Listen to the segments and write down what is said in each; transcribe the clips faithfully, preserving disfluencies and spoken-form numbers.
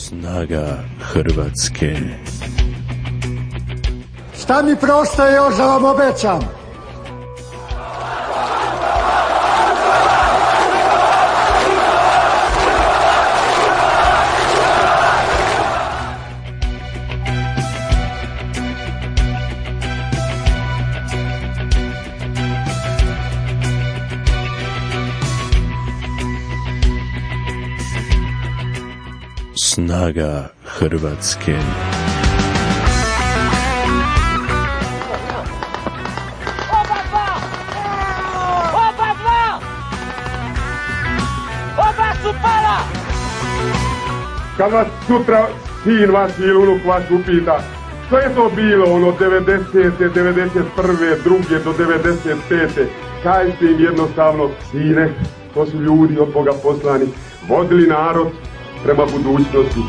Snaga Hrvatske. Šta mi preostaje još da vam obećam? Snaga Hrvatske. Oba dva! Oba dva! Oba su pala! Kad vas sutra sin vaš ili unuk vaš upita što je to bilo ono devedesete, devedeset prve, druge do devedeset pete, kažite im jednostavno, sine, to su ljudi od Boga poslani, vodili narod prema budućnosti.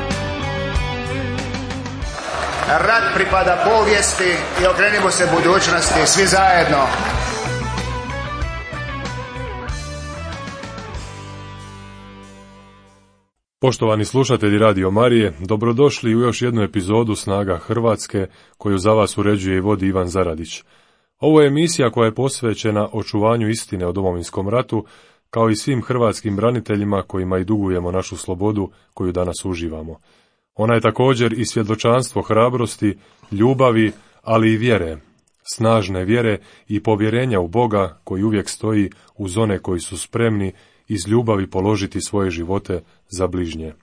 Rat pripada povijesti i okrenimo se budućnosti svi zajedno. Poštovani slušatelji Radio Marije, dobrodošli u još jednu epizodu Snaga Hrvatske koju za vas uređuje i vodi Ivan Zaradić. Ovo je emisija koja je posvećena očuvanju istine o Domovinskom ratu, kao i svim hrvatskim braniteljima kojima i dugujemo našu slobodu koju danas uživamo. Ona je također i svjedočanstvo hrabrosti, ljubavi, ali i vjere, snažne vjere i povjerenja u Boga koji uvijek stoji uz one koji su spremni iz ljubavi položiti svoje živote za bližnje.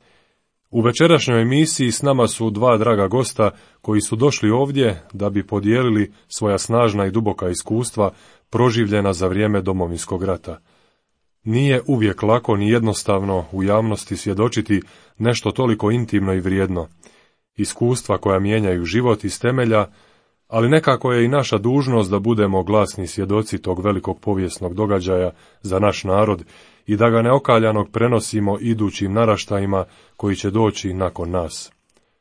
U večerašnjoj emisiji s nama su dva draga gosta koji su došli ovdje da bi podijelili svoja snažna i duboka iskustva proživljena za vrijeme Domovinskog rata. Nije uvijek lako ni jednostavno u javnosti svjedočiti nešto toliko intimno i vrijedno. Iskustva koja mijenjaju život iz temelja, ali nekako je i naša dužnost da budemo glasni svjedoci tog velikog povijesnog događaja za naš narod i da ga neokaljanog prenosimo idućim naraštajima koji će doći nakon nas.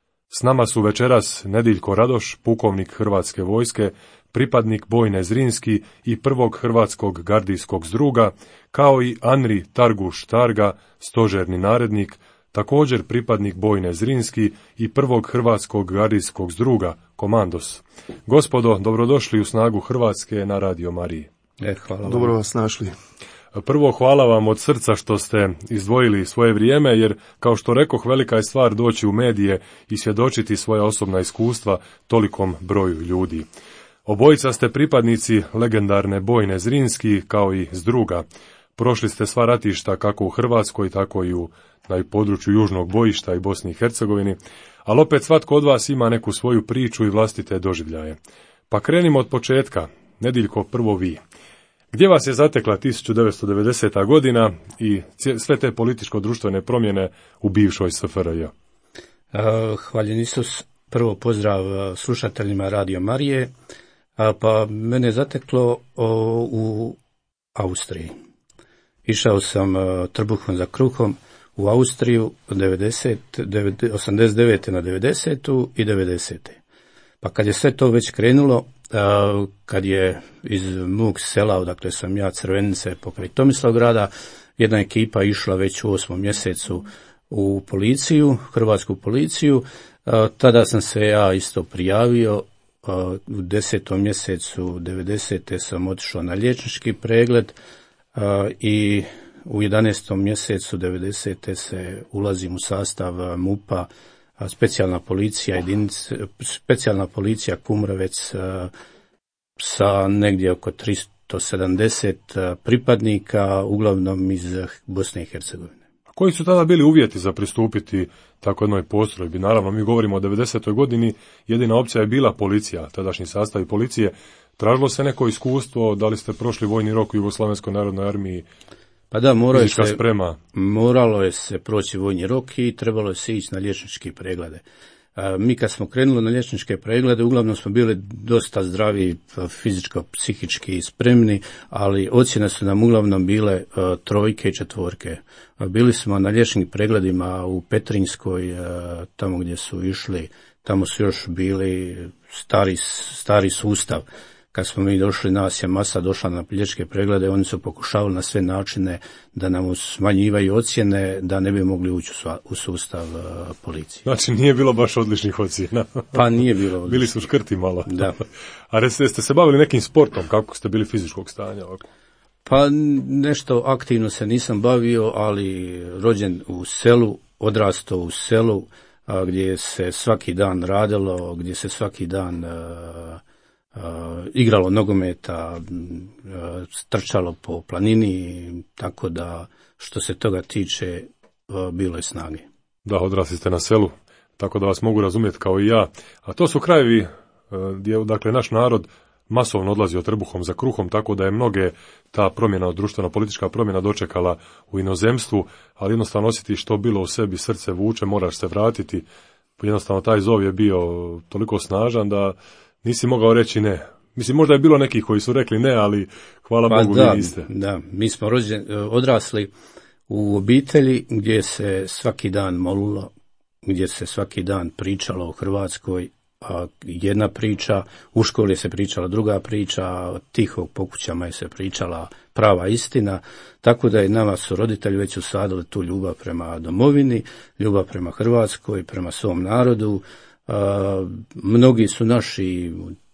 S nama su večeras Nediljko Radoš, pukovnik Hrvatske vojske, pripadnik Bojne Zrinski i prvog Hrvatskog gardijskog zdruga, kao i Anri Targuš Targa, stožerni narednik, također pripadnik Bojne Zrinski i prvog Hrvatskog gardijskog zdruga, komandos. Gospodo, dobrodošli u Snagu Hrvatske na Radio Mariji. E, hvala vam. Dobro vas našli. Prvo, hvala vam od srca što ste izdvojili svoje vrijeme, jer, kao što rekoh, velika je stvar doći u medije i svjedočiti svoja osobna iskustva tolikom broju ljudi. Obojica ste pripadnici legendarne Bojne Zrinski, kao i zdruga. Prošli ste sva ratišta kako u Hrvatskoj, tako i u na području Južnog bojišta i Bosni i Hercegovini, ali opet svatko od vas ima neku svoju priču i vlastite doživljaje. Pa krenimo od početka. Nediljko, prvo vi. Gdje vas je zatekla tisuću devetsto devedeseta godina i sve te političko-društvene promjene u bivšoj S F R J? Uh, hvaljen Isus. Prvo pozdrav slušateljima Radio Marije. Uh, pa mene je zateklo uh, u Austriji. Išao sam uh, trbuhom za kruhom u Austriju devedeset, osamdeset devete na devedesetu i devedesete. Pa kad je sve to već krenulo, kad je iz mog sela, odakle sam ja, Crvenice, pokraj Tomislavgrada, jedna ekipa išla već u osmom mjesecu u policiju, hrvatsku policiju, tada sam se ja isto prijavio, u desetom mjesecu devedesete sam otišao na liječnički pregled i u jedanaestom mjesecu devedesete se ulazim u sastav MUP-a, specijalna policija, jedinice, specijalna policija Kumrovec sa negdje oko tristo sedamdeset pripadnika, uglavnom iz Bosne i Hercegovine. Koji su tada bili uvjeti za pristupiti tako jednoj postrojbi? Naravno, mi govorimo o devedesetoj godini, jedina opcija je bila policija, tadašnji sastav policije. Tražilo se neko iskustvo, da li ste prošli vojni rok u Jugoslavenskoj narodnoj armiji? Pa da, moralo je, se, sprema. moralo je se proći vojni rok i trebalo je se ići na liječničke preglede. A, mi kad smo krenuli na liječničke preglede, uglavnom smo bili dosta zdravi, fizičko, psihički spremni, ali ocjene su nam uglavnom bile a, trojke i četvorke. A, bili smo na liječničkim pregledima u Petrinjskoj, a, tamo gdje su išli, tamo su još bili stari, stari sustav. kad smo mi došli, nas je masa došla na piljačke preglede, oni su pokušavali na sve načine da nam smanjivaju ocjene, da ne bi mogli ući u sustav uh, policije. Znači nije bilo baš odličnih ocjena. Pa nije bilo odličnih. Bili su škrti malo. Da. A recite, ste se bavili nekim sportom, kako ste bili fizičkog stanja ovako? Pa nešto aktivno se nisam bavio, ali rođen u selu, odrastao u selu, a, gdje se svaki dan radilo, gdje se svaki dan a, a, igralo nogometa, a, trčalo po planini, tako da što se toga tiče a, bilo je snage. Da, odrasli ste na selu, tako da vas mogu razumjeti kao i ja. A to su krajevi a, gdje, dakle, naš narod masovno odlazio trbuhom za kruhom, tako da je mnoge ta promjena, društveno-politička promjena dočekala u inozemstvu, ali jednostavno osjetiš što bilo u sebi, srce vuče, moraš se vratiti. Jednostavno taj zov je bio toliko snažan da nisi mogao reći ne. Mislim, možda je bilo nekih koji su rekli ne, ali hvala pa Bogu da, vi niste. Da, mi smo rođen, odrasli u obitelji gdje se svaki dan molilo, gdje se svaki dan pričalo o Hrvatskoj, a jedna priča, u školi se pričala druga priča, tiho po kućama je se pričala prava istina, tako da je nama su roditelji već usadili tu ljubav prema domovini, ljubav prema Hrvatskoj, prema svom narodu. A, mnogi su naši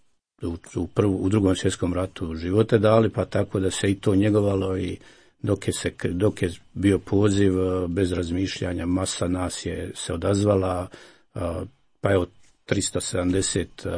u, u, prvu, u drugom svjetskom ratu živote dali, pa tako da se i to njegovalo i dok je, se, dok je bio poziv bez razmišljanja, masa nas je se odazvala, a, pa evo tristo sedamdeset uh,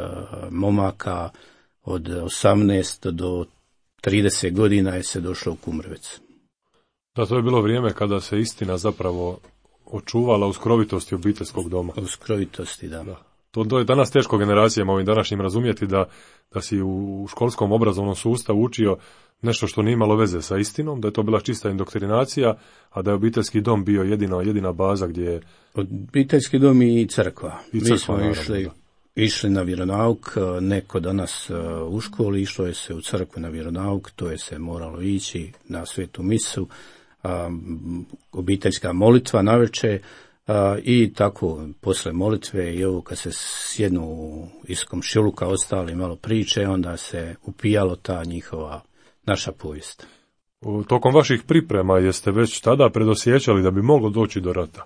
momaka od osamnaest do trideset godina je se došlo u Kumrovec. Da, to je bilo vrijeme kada se istina zapravo očuvala u skrovitosti obiteljskog doma. U skrovitosti, da. da. To, to je danas teško generacijama ovim današnjim razumjeti da, da si u školskom obrazovnom sustavu učio nešto što nije imalo veze sa istinom, da je to bila čista indoktrinacija, a da je obiteljski dom bio jedina, jedina baza gdje je... Obiteljski dom i crkva. I crkva, Mi smo naravno, išli, da. išli na vjeronauk, neko danas u školi, išlo je se u crkvu na vjeronauk, to je se moralo ići na svetu misu, a, obiteljska molitva navečer, a, i tako posle molitve i ovo kad se sjednu iz komšiluka ostali malo priče, onda se upijalo ta njihova naša povijest. U, tokom vaših priprema jeste već tada predosjećali da bi moglo doći do rata?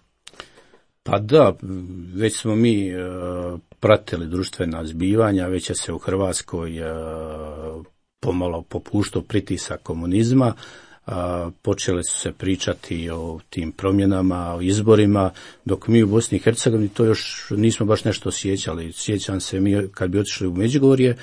Pa da, već smo mi e, pratili društvena zbivanja, već je se u Hrvatskoj e, pomalo popuštao pritisak komunizma, a, počele su se pričati o tim promjenama, o izborima, dok mi u Bosni i Hercegovini to još nismo baš nešto osjećali. Sjećam se mi kad bi otišli u Međugorje,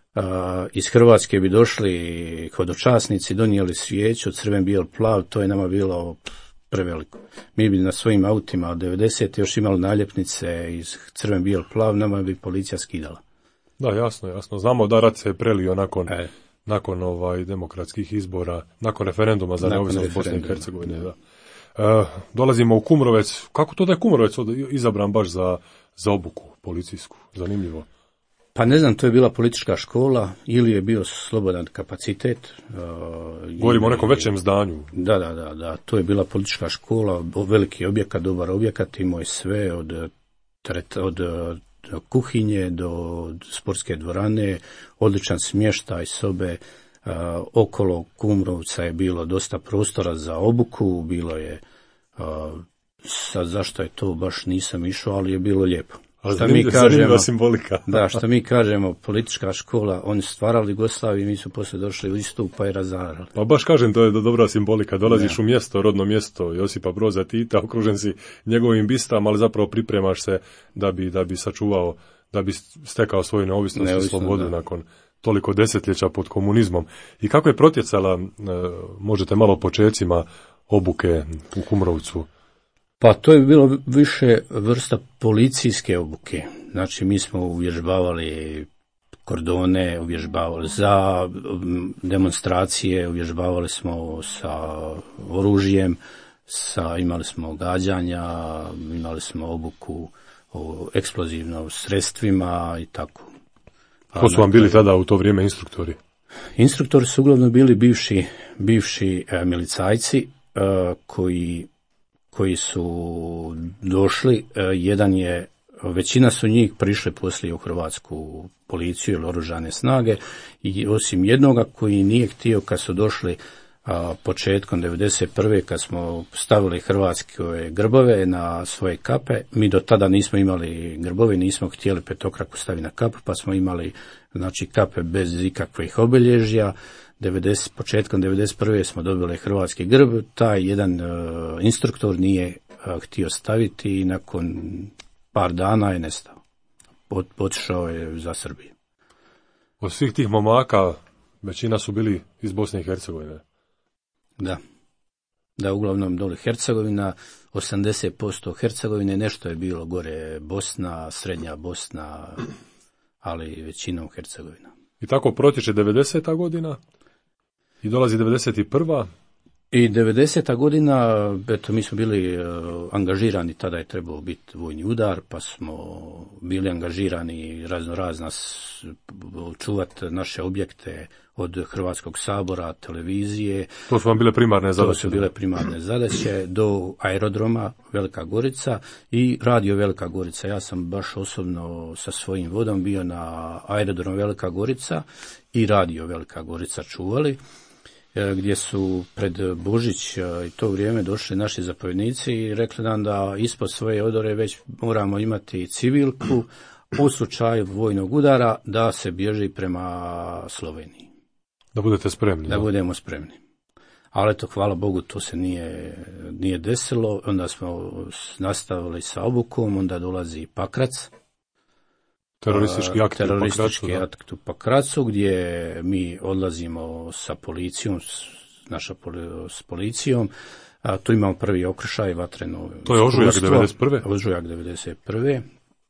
a, iz Hrvatske bi došli hodočasnici, donijeli svijeću, crven, bijel, plav, to je nama bilo preveliko. Mi bi na svojim autima od devedeset još imali naljepnice iz crven, bijel, plav, nama bi policija skidala. Da, jasno, jasno. Znamo da rat se prelio nakon, e. nakon ovaj demokratskih izbora, nakon referenduma za neovisnost Bosne i Hercegovine. Da. E, dolazimo u Kumrovec. Kako to da je Kumrovec izabran baš za, za obuku policijsku? Zanimljivo. Pa ne znam, to je bila politička škola ili je bio slobodan kapacitet. Uh, Govorimo o nekom većem zdanju. Da, da, da, da, to je bila politička škola, veliki objekat, dobar objekat, imao je sve od, od, od kuhinje do sportske dvorane, odličan smještaj, sobe, uh, okolo Kumrovca je bilo dosta prostora za obuku, bilo je, uh, sad zašto je to baš nisam išao, ali je bilo lijepo. Šta mi kažemo, simbolika. Da, što mi kažemo, politička škola, oni su stvarali Jugoslaviju i mi su poslije došli u istu pa i razarali. Pa baš kažem, to je dobra simbolika. Dolaziš ja. u mjesto, rodno mjesto Josipa Broza Tita, okružen si njegovim bistrama, ali zapravo pripremaš se da bi, da bi sačuvao, da bi stekao svoju neovisnost Neovisno, i slobodu da. nakon toliko desetljeća pod komunizmom. I kako je protjecala, možete malo o počecima obuke u Kumrovcu? Pa to je bilo više vrsta policijske obuke. Znači mi smo uvježbavali kordone, uvježbavali za demonstracije, uvježbavali smo sa oružjem, sa, imali smo gađanja, imali smo obuku o eksplozivnim sredstvima i tako. Ko su vam bili tada u to vrijeme instruktori? Instruktori su uglavnom bili bivši, bivši e, milicajci e, koji koji su došli, jedan je većina su njih prišli poslije u hrvatsku policiju ili oružane snage i osim jednoga koji nije htio kad su došli a, početkom devedeset prve kad smo stavili hrvatske grbove na svoje kape, mi do tada nismo imali grbove, nismo htjeli petokraku staviti na kapu, pa smo imali znači kape bez ikakvih obilježja. devedeset, početkom devedeset prve smo dobili hrvatski grb, taj jedan uh, instruktor nije uh, htio staviti i nakon par dana je nestao. Ot, otišao je za Srbiju. Od svih tih momaka većina su bili iz Bosne i Hercegovine. Da. Da, uglavnom dole Hercegovina, osamdeset posto Hercegovine, nešto je bilo gore Bosna, srednja Bosna, ali većinom Hercegovina. I tako protječe devedeseta godina i dolazi devedeset prva. I devedeseta godina, eto, mi smo bili uh, angažirani, tada je trebao biti vojni udar, pa smo bili angažirani razno razna čuvati naše objekte od Hrvatskog sabora, televizije. To su vam bile primarne zadaće. To su bile primarne zadaće do aerodroma Velika Gorica i radio Velika Gorica. Ja sam baš osobno sa svojim vodom bio na aerodrom Velika Gorica i radio Velika Gorica čuvali, gdje su pred Božić i to vrijeme došli naši zapovjednici i rekli nam da ispod svoje odore već moramo imati civilku u slučaju vojnog udara da se bježi prema Sloveniji. Da budete spremni. Da budemo spremni. Ali eto, hvala Bogu, to se nije, nije desilo. Onda smo nastavili sa obukom, onda dolazi Pakrac. Teroristički akt teroristički u Pakracu, akt u Pakracu, gdje mi odlazimo sa policijom, naša s policijom. A, tu imamo prvi okršaj, vatreno. To je ožujak devedeset prve. Ožujak devedeset prve.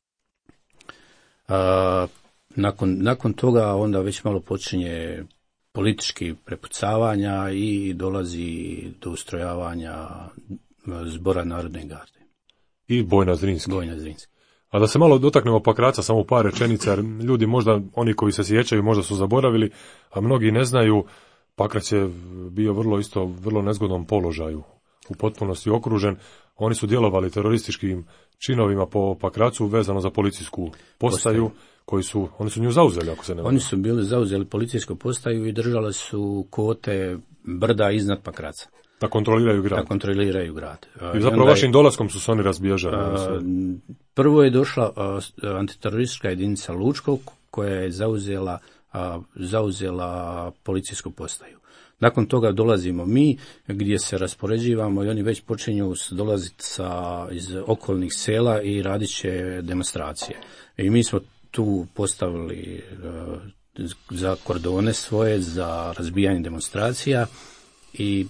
A, nakon, nakon toga onda već malo počinje politički prepucavanja i dolazi do ustrojavanja Zbora narodne garde. I Bojna Zrinski. Bojna Zrinski. A da se malo dotaknemo Pakraca, samo par rečenica, jer ljudi možda, oni koji se sjećaju, možda su zaboravili, a mnogi ne znaju, Pakrac je bio vrlo isto, vrlo nezgodnom položaju, u potpunosti okružen. Oni su djelovali terorističkim činovima po Pakracu vezano za policijsku postaju, koji su, oni su nju zauzeli, ako se ne varam. Oni su bili zauzeli policijsku postaju i držali su kote brda iznad Pakraca. Da kontroliraju grad. Da kontroliraju grad. I zapravo vašim je, dolaskom su se oni razbježali. A, prvo je došla a, antiteroristička jedinica Lučkog koja je zauzela, a, zauzela policijsku postaju. Nakon toga dolazimo mi gdje se raspoređivamo i oni već počinju dolaziti sa, iz okolnih sela i radit će demonstracije. I mi smo tu postavili a, za kordone svoje, za razbijanje demonstracija i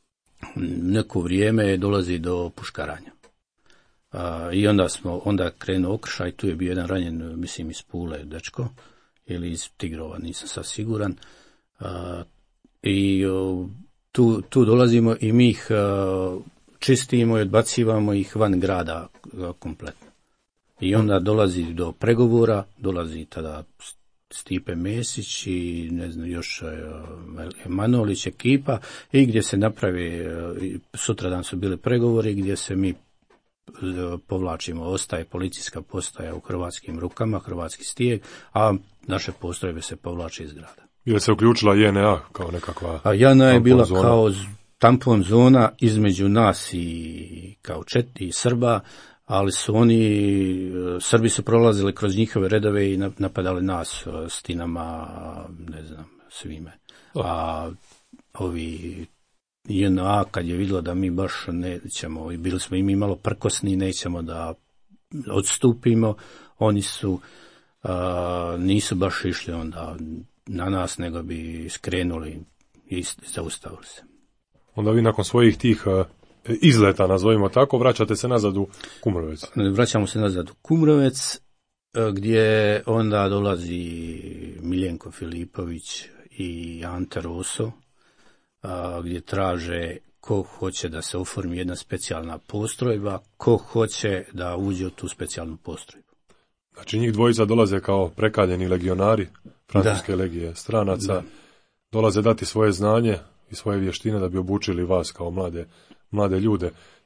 neko vrijeme dolazi do puškaranja. A, I onda smo, onda krenuo okršaj, tu je bio jedan ranjen, mislim iz Pule dečko, ili iz Tigrova, nisam sad siguran. A, I o, tu, tu dolazimo i mi ih a, čistimo i odbacivamo ih van grada a, kompletno. I onda dolazi do pregovora, dolazi tada Stipe Mesić i ne znam još Manolić ekipa i gdje se napravi, sutradan su bili pregovori gdje se mi povlačimo, ostaje policijska postaja u hrvatskim rukama, hrvatski stijeg, a naše postrojbe se povlače iz grada. Je se uključila J N A kao nekakva a J N A je bila zona. Kao tampon zona između nas i kao Čet i Srba, ali su oni, Srbi su prolazili kroz njihove redove i napadali nas stinama, ne znam, svime. A ovi J N A kad je vidjelo da mi baš nećemo, i bili smo i mi malo prkosni, nećemo da odstupimo, oni su, a, nisu baš išli onda na nas, nego bi skrenuli i zaustavili se. Onda vi nakon svojih tih izleta, nazovimo tako, vraćate se nazad u Kumrovec. Vraćamo se nazad u Kumrovec, gdje onda dolazi Miljenko Filipović i Ante Roso, gdje traže ko hoće da se oformi jedna specijalna postrojba, ko hoće da uđe u tu specijalnu postrojbu. Znači njih dvojica dolaze kao prekaljeni legionari francuske da. legije stranaca, da. Dolaze dati svoje znanje i svoje vještine da bi obučili vas kao mlade, mlade ljude.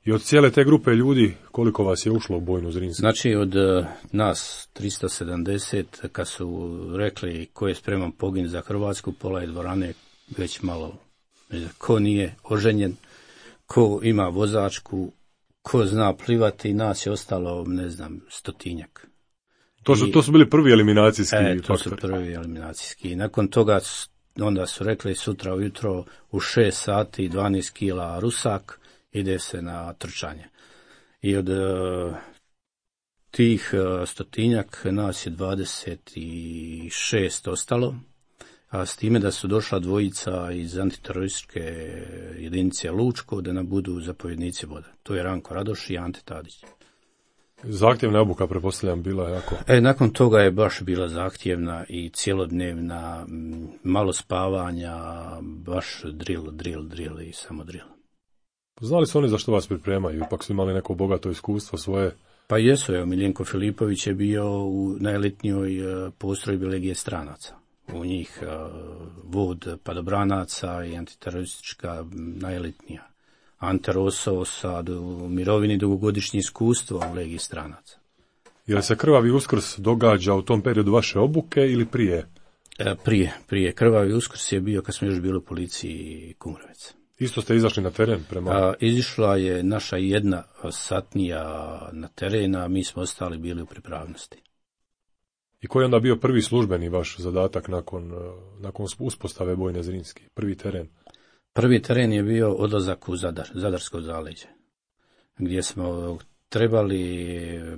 I od cijele te grupe ljudi, koliko vas je ušlo u bojnu Zrinski? Znači, od uh, nas tristo sedamdeset, kad su rekli ko je spreman pogin za Hrvatsku, pola je dvorane već malo, ko nije oženjen, ko ima vozačku, ko zna plivati, nas je ostalo, ne znam, stotinjak. To su, I, to su bili prvi eliminacijski e, to faktori. su prvi eliminacijski. I nakon toga onda su rekli sutra ujutro u šest sati dvanaest kila rusak, ide se na trčanje. I od uh, tih uh, stotinjak nas je dvadeset šest ostalo, a s time da su došla dvojica iz antiterorističke jedinice Lučko da nam budu zapovjednici voda. To je Ranko Radoš i Ante Tadić. Zahtjevna obuka, pretpostavljam, bila jako. E, nakon toga je baš bila zahtjevna i cjelodnevna, malo spavanja, baš drill, drill, drill i samo drill. Znali su oni za što vas pripremaju, ipak su imali neko bogato iskustvo svoje? Pa jesu, evo, Miljenko Filipović je bio u najelitnijoj postrojbi Legije stranaca. U njih uh, vod padobranaca i antiteroristička najelitnija. Ante Roso sa u mirovini dugogodišnje iskustvo u Legiji stranaca. Je li se Krvavi Uskrs događa u tom periodu vaše obuke ili prije? E, prije, prije. Krvavi Uskrs je bio kad smo još bili u policiji Kumrovec. Isto ste izašli na teren prema... A, izišla je naša jedna satnija na teren, a mi smo ostali bili u pripravnosti. I koji je onda bio prvi službeni vaš zadatak nakon, nakon uspostave bojne Zrinski? Prvi teren? Prvi teren je bio odlazak u Zadar, Zadarsko zaleđe, gdje smo trebali,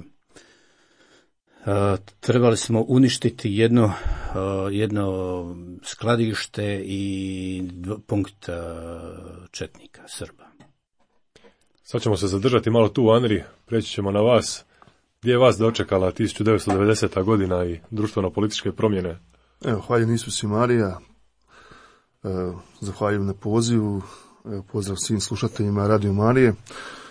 uh, trebali smo uništiti jedno, uh, jedno skladište i punkt uh, četnika, Srba. Sad ćemo se zadržati malo tu u Anri, preći ćemo na vas. Gdje je vas dočekala tisuću devetsto devedeseta godina i društveno-političke promjene? Evo, hvaljen Isus i Marija. E, zahvaljujem na pozivu. E, pozdrav svim slušateljima Radio Marije. E,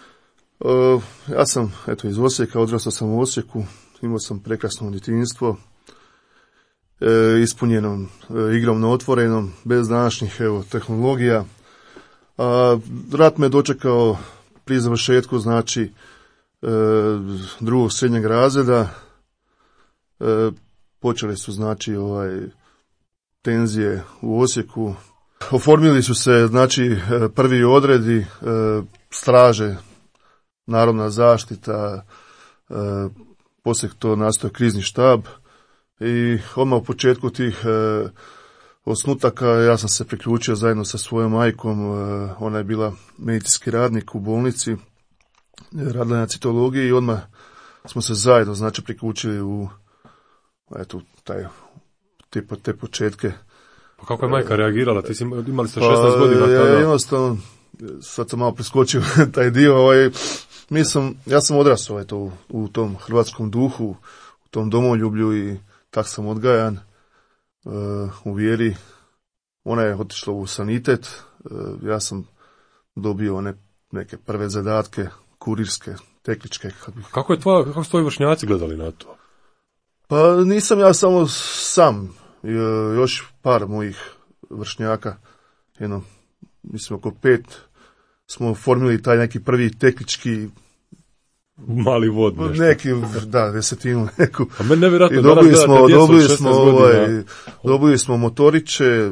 ja sam eto iz Osijeka, odrastao sam u Osijeku, imao sam prekrasno djetinjstvo, e, ispunjeno e, igrom na otvorenom, bez današnjih evo, tehnologija. A, rat me dočekao pri završetku, znači e, drugog srednjeg razreda. E, počele su znači ovaj tenzije u Osijeku. Oformili su se znači prvi odredi, straže, narodna zaštita, poslije to nastao krizni štab i odmah u početku tih osnutaka ja sam se priključio zajedno sa svojom majkom, ona je bila medicinski radnik u bolnici, radila na citologiji i odmah smo se zajedno znači priključili u eto taj Te, te početke. Pa kako je majka reagirala? Ti si, imali ste šesnaest godina tada. Ja jednostavno, sad sam malo preskočio taj dio, ovaj, mislim, ja sam odrastao eto, u, u tom hrvatskom duhu, u tom domoljublju i tak sam odgajan uh, u vjeri. Ona je otišla u sanitet, uh, ja sam dobio one neke prve zadatke, kurirske, tekničke. Kako je tvoja, kako su tvoji vršnjaci gledali na to? Pa nisam ja samo sam, još par mojih vršnjaka, jedno, mislim oko pet, smo formili taj neki prvi tehnički mali vod nešto. Neki, da, desetinu neku. A meni nevjerojatno I dobili da smo, dobili smo, ovaj, godina. dobili smo motoriće,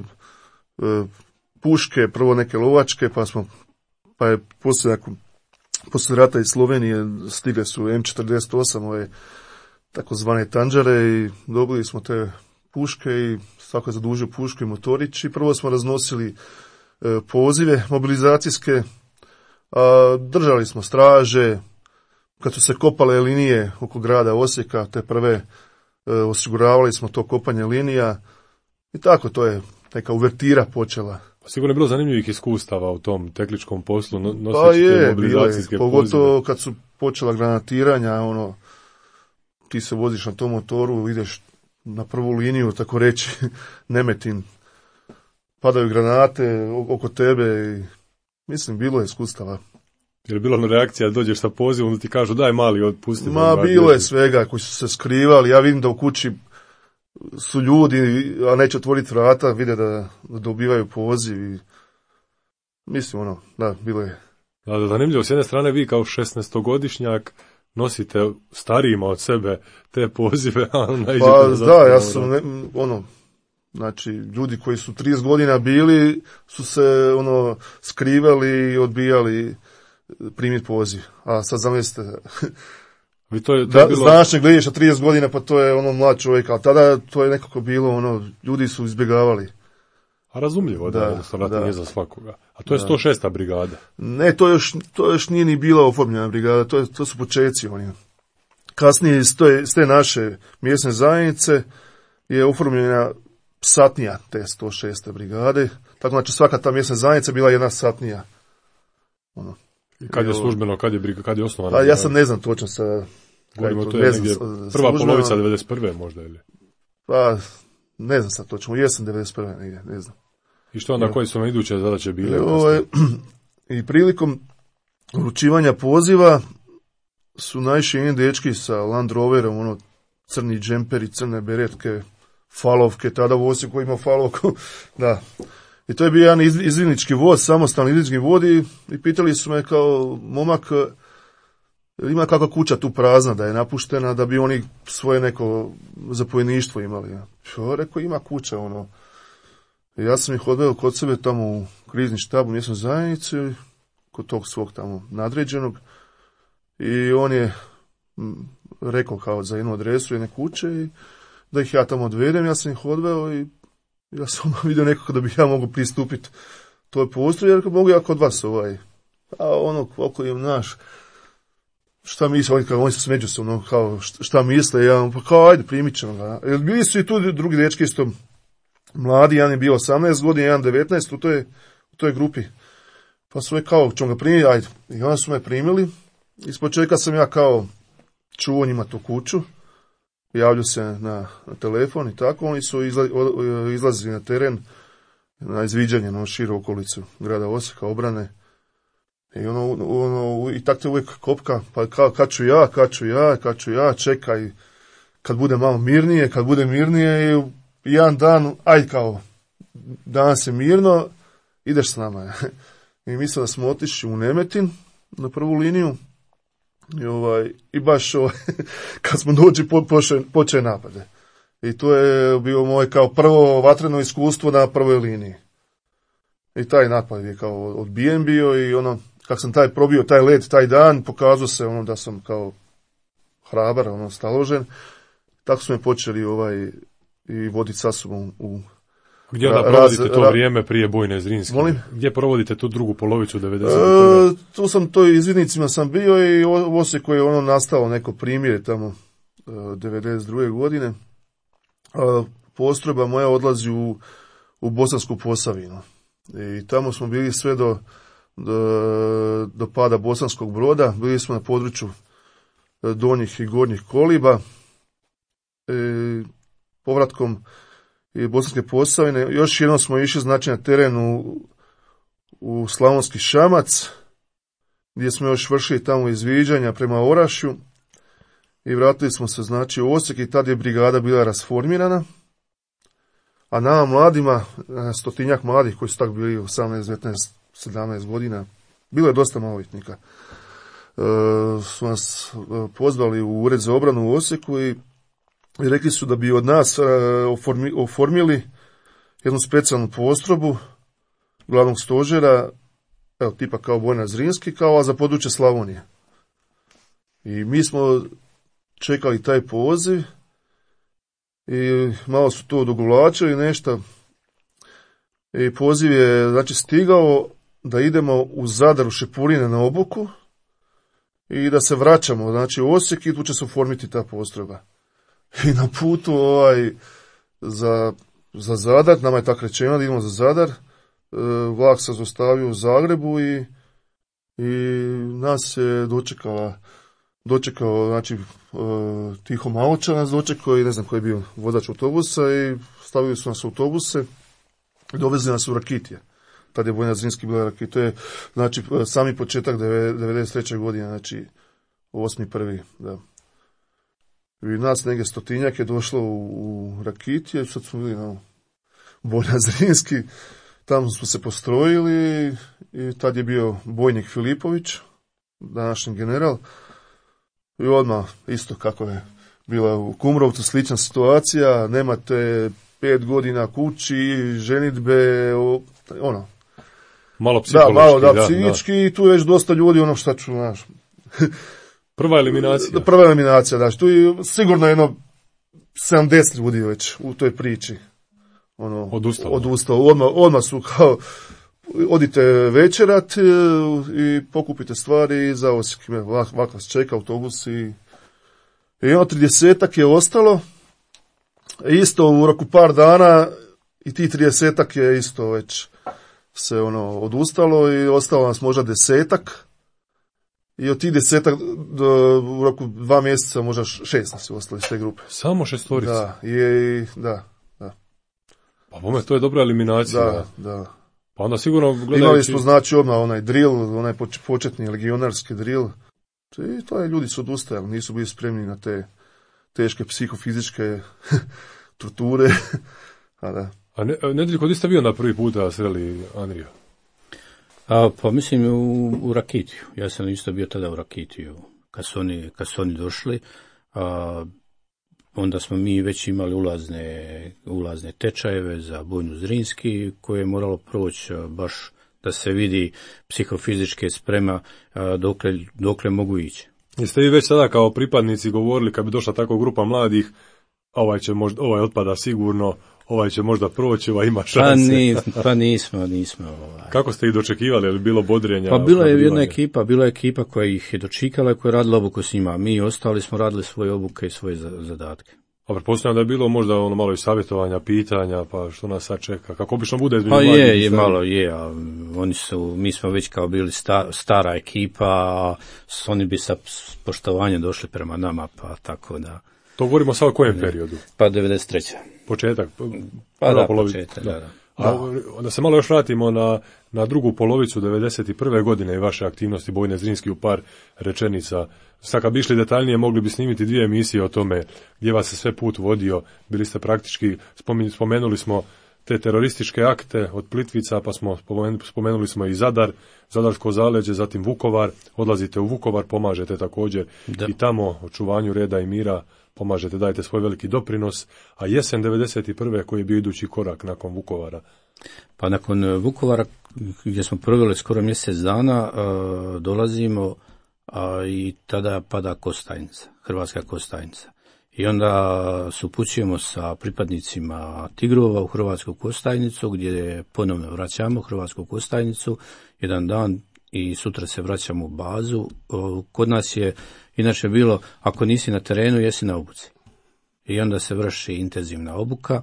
puške, prvo neke lovačke, pa smo, pa je poslije, poslije rata iz Slovenije stigle su em četrdeset osam, ove takozvane tanđare i dobili smo te puške i svako je zadužio pušku i motorić i prvo smo raznosili e, pozive mobilizacijske, a, držali smo straže, kad su se kopale linije oko grada Osijeka, te prve e, osiguravali smo to kopanje linija i tako to je neka uvertira počela. Sigurno je bilo zanimljivih iskustava u tom tehničkom poslu, noseći pa je, te mobilizacijske bilo je, pogotovo pozive. kad su počela granatiranja, ono, ti se voziš na tom motoru, ideš na prvu liniju, tako reći, Nemetin, padaju granate oko tebe i mislim, bilo je iskustava. Je li bilo na reakcija da dođeš sa pozivom da ti kažu daj mali, otpusti? Ma, bilo je svega koji su se skrivali, ja vidim da u kući su ljudi, a neće otvoriti vrata, vide da, da dobivaju poziv i mislim, ono, da, bilo je Da, zanimljivo, s jedne strane vi kao šesnaestogodišnjak nosite starijima od sebe te pozive, a najđete Pa na da, ja sam, ne, ono, znači, ljudi koji su trideset godina bili, su se, ono, skrivali i odbijali primiti poziv. A sad zamislite, Vi to je, to da, je bilo... današnje gledaš na trideset godina, pa to je ono mlad čovjek, ali tada to je nekako bilo, ono, ljudi su izbjegavali. A razumljivo, da, Da, jednostavno da. nije za svakoga. A to je sto šesta brigada. Ne, to još, to još nije ni bila oformljena brigada, to, je, to su počeci oni. Kasnije iz te, iz te naše mjesne zajednice je oformljena satnija te sto šeste brigade, tako znači svaka ta mjesna zajednica bila jedna satnija. Ono. I kad je službeno, kad je, briga, kad je osnovana? A ja sad ne znam točno sa... Govorimo, to je negdje prva polovica devedeset prve možda, ili? Pa, ne znam sad točno, jesam devedeset prve negdje, ne znam. I što onda, ja. Koji su vam iduće zadaće bile? I, ovaj, I prilikom uručivanja poziva su naišli jedni dečki sa Land Roverom, ono, crni džemperi, crne beretke, falovke, tada u Osijeku ima falovku, da. I to je bio jedan iz, izvidnički voz, samostalni izvidnički vod i, i pitali su me kao momak, ima kakva kuća tu prazna, da je napuštena, da bi oni svoje neko zapovjedništvo imali. Ja rekao, ima kuća, ono. I ja sam ih odveo kod sebe tamo u krizni štab u mjesnoj zajednici, kod tog svog tamo nadređenog. I on je m, rekao kao za jednu adresu jedne kuće i da ih ja tamo odvedem, ja sam ih odveo i ja sam vidio nekako da bi ja mogu pristupiti toj postoji, jer mogu ja kod vas ovaj, a ono koliko im naš, šta misle, oni, kao, oni su međusobno, kao šta misle, ja, pa kao ajde primit ćemo ga. Jer bili su i tu drugi dečki isto mladi, jedan je bio osamnaest godina, jedan devetnaest u toj, u toj grupi. Pa su me kao, ćemo ga primiti, ajde. I onda su me primili. Iz početka sam ja kao čuo njima tu kuću. Javljaju se na, na telefon i tako. Oni su izla, izlazili na teren, na izviđanje, na širu okolicu grada Osijeka, obrane. I ono, ono i tako te uvijek kopka, pa kao, kad ću ja, kad ću ja, kad ću ja, čekaj, kad bude malo mirnije, kad bude mirnije i jedan dan, aj kao, danas je mirno, ideš s nama. I mislim da smo otišli u Nemetin na prvu liniju i, ovaj, i baš ovaj, kad smo dođi po, počeo napade. I to je bio moje kao prvo vatreno iskustvo na prvoj liniji. I taj napad je kao odbijen bio i ono, kako sam taj probio taj led taj dan, pokazao se ono da sam kao hrabar, ono staložen. Tako smo je počeli ovaj i voditi sa sobom u... Gdje da provodite raz, to ra, vrijeme prije bojne Zrinske? Molim? Gdje provodite tu drugu polovicu devedeset prve? E, tu sam, to izvidnicima sam bio i u Osijeku je ono nastalo neko primjer tamo e, devedeset druge godine. E, postrojba moja odlazi u, u Bosansku Posavinu. I tamo smo bili sve do, do, do pada Bosanskog Broda. Bili smo na području donjih i gornjih koliba. E, povratkom i Bosanske Posavine. Još jednom smo išli znači na teren u, u Slavonski Šamac, gdje smo još vršili tamo izviđanja prema Orašju i vratili smo se znači u Osijek i tad je brigada bila rasformirana. A nama mladima, stotinjak mladih koji su tak bili osamnaest, devetnaest, sedamnaest godina, bilo je dosta maloljetnika, e, su nas pozvali u Ured za obranu u Osijeku i I rekli su da bi od nas uh, oformi, oformili jednu specijalnu postrojbu glavnog stožera, evo, tipa kao Bojna Zrinski, kao za područje Slavonije. I mi smo čekali taj poziv i malo su to odugovlačili nešto. I poziv je znači stigao da idemo u Zadar u Šepurine na obuku i da se vraćamo znači u Osijek i tu će se oformiti ta postrojba. I na putu ovaj, za, za Zadar, nama je tako rečeno da idemo za Zadar, e, vlak se zaustavio u Zagrebu i, i nas je dočekala, dočekao, znači, e, Tiho Maloča nas dočekao i ne znam koji je bio vozač autobusa i stavili su nas u autobuse i dovezli nas u Rakitije. Tad je Bojna Zrinski bila Rakitije. To je, znači, sami početak devedeset treće godine, znači, osmi prvi, da. I nas neke stotinjak je došlo u, u Rakitije, sad smo bili na Bojna Zrinski, tamo smo se postrojili i tad je bio bojnik Filipović, današnji general, i odmah isto kako je bila u Kumrovcu slična situacija, nemate pet godina kući, ženidbe, ono. Malo psihološki. Da, malo da, da psihički da. I tu je već dosta ljudi, ono šta ću, znaš. Prva eliminacija. Prva eliminacija, znači tu je sigurno jedno sedamdeset ljudi već u toj priči. Ono, odustalo. Odustalo. Odmah, odmah su kao, odite večerat i pokupite stvari i za Osijek. Ovak vas čeka autobus i, i ono tridesetak je ostalo. Isto u roku par dana i ti tridesetak je isto već se ono odustalo i ostalo nas možda desetak. I od tih desetak do, u roku dva mjeseca možda šest nas je ostalo iz te grupe. Samo šestorica? Da, je, da, da. Pa bome, to je dobra eliminacija. Da, da. Pa onda sigurno gledajući... Imali smo znači odmah onaj drill, onaj početni legionarski drill. I to je, ljudi su odustajali, nisu bili spremni na te teške psihofizičke torture. A da. A ne, Nedeljko, gdje ste bio na prvi puta sreli Andrija? A, pa mislim u, u Rakitiju. Ja sam isto bio tada u Rakitiju. Kad su oni, kad su oni došli, a, onda smo mi već imali ulazne, ulazne tečajeve za bojnu Zrinski, koje je moralo proći baš da se vidi psihofizičke sprema a, dokle, dokle mogu ići. Jeste vi već sada kao pripadnici govorili kad bi došla tako grupa mladih, ovaj će možda, ovaj otpada sigurno, ovaj će možda proći, ovaj ima šanse. Pa, ni, pa nismo, nismo. Ovaj. Kako ste ih dočekivali, je li bilo bodrenja? Pa bila je jedna ekipa, bila je ekipa koja ih je dočekala, koja je radila obuku s njima. Mi ostali smo radili svoje obuke i svoje zadatke. A pretpostavljam da je bilo možda ono malo i savjetovanja, pitanja, pa što nas sad čeka, kako obično bude između pa mladih? Je, je malo je, a oni su, mi smo već kao bili sta, stara ekipa, a oni bi sa poštovanjem došli prema nama, pa tako da... To govorimo sad o kojem periodu? Pa devedeset treće Početak? Pa da, polovica. početak, da, da. A onda se malo još vratimo na, na drugu polovicu devedeset prve godine i vaše aktivnosti Bojne Zrinski u par rečenica. Sad kad bi išli detaljnije, mogli bi snimiti dvije emisije o tome gdje vas se sve put vodio. Bili ste praktički, spomenuli smo te terorističke akte od Plitvica, pa smo spomenuli smo i Zadar, Zadarsko zaleđe, zatim Vukovar. Odlazite u Vukovar, pomažete također da. I tamo očuvanju reda i mira pomažete, dajete svoj veliki doprinos, a jesen devedeset prve koji je bio idući korak nakon Vukovara? Pa nakon Vukovara, gdje smo proveli skoro mjesec dana, dolazimo a, i tada pada Kostajnica, Hrvatska Kostajnica. I onda se upućujemo sa pripadnicima Tigrova u Hrvatsku Kostajnicu, gdje ponovno vraćamo Hrvatsku Kostajnicu, jedan dan i sutra se vraćamo u bazu. Kod nas je inače bilo, ako nisi na terenu, jesi na obuci. I onda se vrši intenzivna obuka.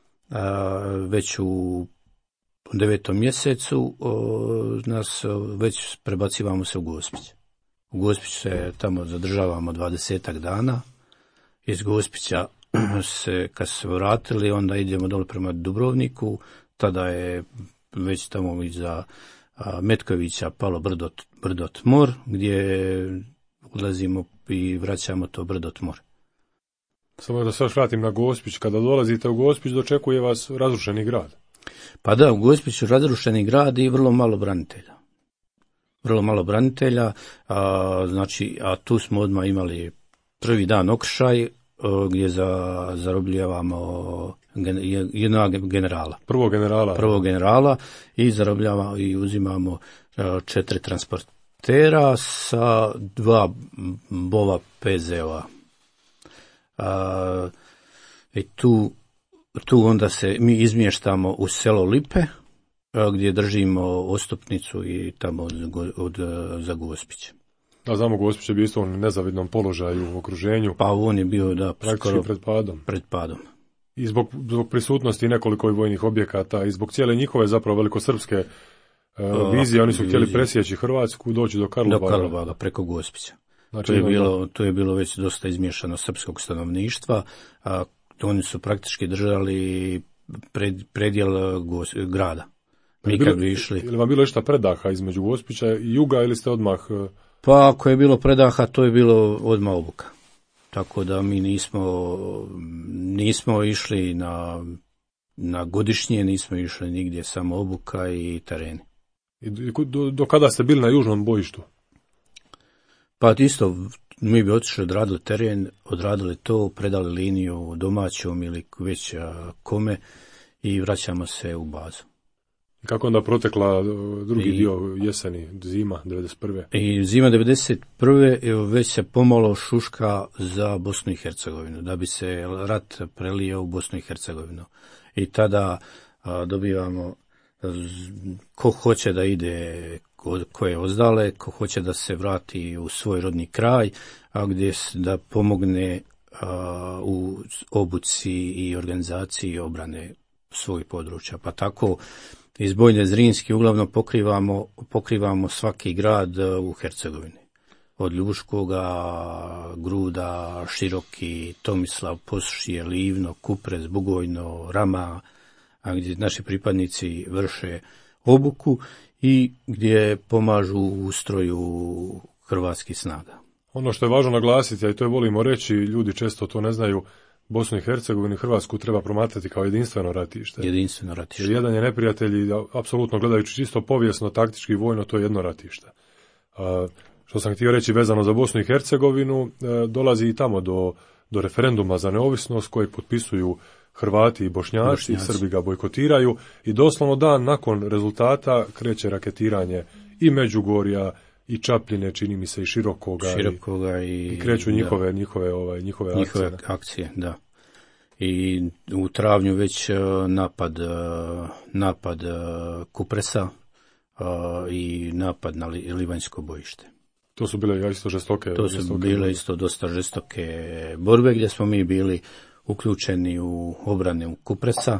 Već u devetom mjesecu nas već prebacivamo se u Gospić. U Gospić se tamo zadržavamo dvadesetak dana. Iz Gospića se, kad se vratili, onda idemo dole prema Dubrovniku. Tada je već tamo iza Metkovića palo brdo, brdo Tmor, gdje ulazimo i vraćamo to brdo Tmor. Samo da se još vratim na Gospić. Kada dolazite u Gospić, dočekuje vas razrušeni grad. Pa da, u Gospiću razrušeni grad i vrlo malo branitelja. Vrlo malo branitelja, a, znači, a tu smo odmah imali prvi dan okršaj, gdje za, zarobljavamo gen, jednog generala. Prvog generala. Prvog generala i zarobljavamo i uzimamo četiri transportera sa dva bova P Z O-a. A, i tu, tu onda se mi izmještamo u selo Lipe, a, gdje držimo ostupnicu i tamo od, od, za Gospić. Da, znamo, Gospić je bio isto u nezavidnom položaju u okruženju. Pa on je bio, da, praktički pred padom. Pred padom. I zbog, zbog prisutnosti nekoliko vojnih objekata i zbog cijele njihove zapravo velikosrpske uh, vizije, oni su vizije. Htjeli presjeći Hrvatsku, doći do Karlobaga. Do Karlobaga, preko Gospića. Znači, to, je bilo, to je bilo već dosta izmiješano srpskog stanovništva, a oni su praktički držali pred, predjel gos, grada. Mi kad bi išli... Ili vam bilo išta predaha između Gospića i juga ili ste odmah... Pa ako je bilo predaha, to je bilo odmah obuka. Tako da mi nismo, nismo išli na na godišnje nismo išli nigdje, samo obuka i tereni. I do, do kada ste bili na južnom bojištu? Pa isto, mi bi otišli, odradili teren, odradili to, predali liniju domaćom ili već kome i vraćamo se u bazu. Kako onda protekla drugi I, dio jeseni, zima devedeset prve? I zima devedeset prve već se pomalo šuška za Bosnu i Hercegovinu, da bi se rat prelio u Bosnu i Hercegovinu. I tada a, dobivamo ko hoće da ide, ko, ko je ozdale, ko hoće da se vrati u svoj rodni kraj, a gdje da pomogne a, u obuci i organizaciji obrane svojih područja. Pa tako iz Bojne Zrinske uglavnom pokrivamo, pokrivamo svaki grad u Hercegovini. Od Ljubuškoga, Gruda, Široki, Tomislav, Posušje, Livno, Kupres, Bugojno, Rama, a gdje naši pripadnici vrše obuku i gdje pomažu u ustroju hrvatskih snaga. Ono što je važno naglasiti, a i to je volimo reći, ljudi često to ne znaju, Bosnu i Hercegovinu i Hrvatsku treba promatrati kao jedinstveno ratište. Jedinstveno ratište. Jer jedan je neprijatelj, apsolutno gledajući čisto povijesno, taktički, vojno, to je jedno ratište. A, što sam htio reći vezano za Bosnu i Hercegovinu, e, dolazi i tamo do, do referenduma za neovisnost koji potpisuju Hrvati i Bošnjaci, Bošnjaci, Srbi ga bojkotiraju i doslovno dan nakon rezultata kreće raketiranje i Međugorja i Čapljine, čini mi se i Širokoga, Širokoga i, i, i kreću njihove, da, njihove, ovaj, njihove, njihove akcije. akcije, da. I u travnju već napad, napad Kupresa i napad na Livanjsko bojište. To su bile isto žestoke. To su žestoke bile borbe. isto dosta žestoke borbe gdje smo mi bili uključeni u obranu Kupresa,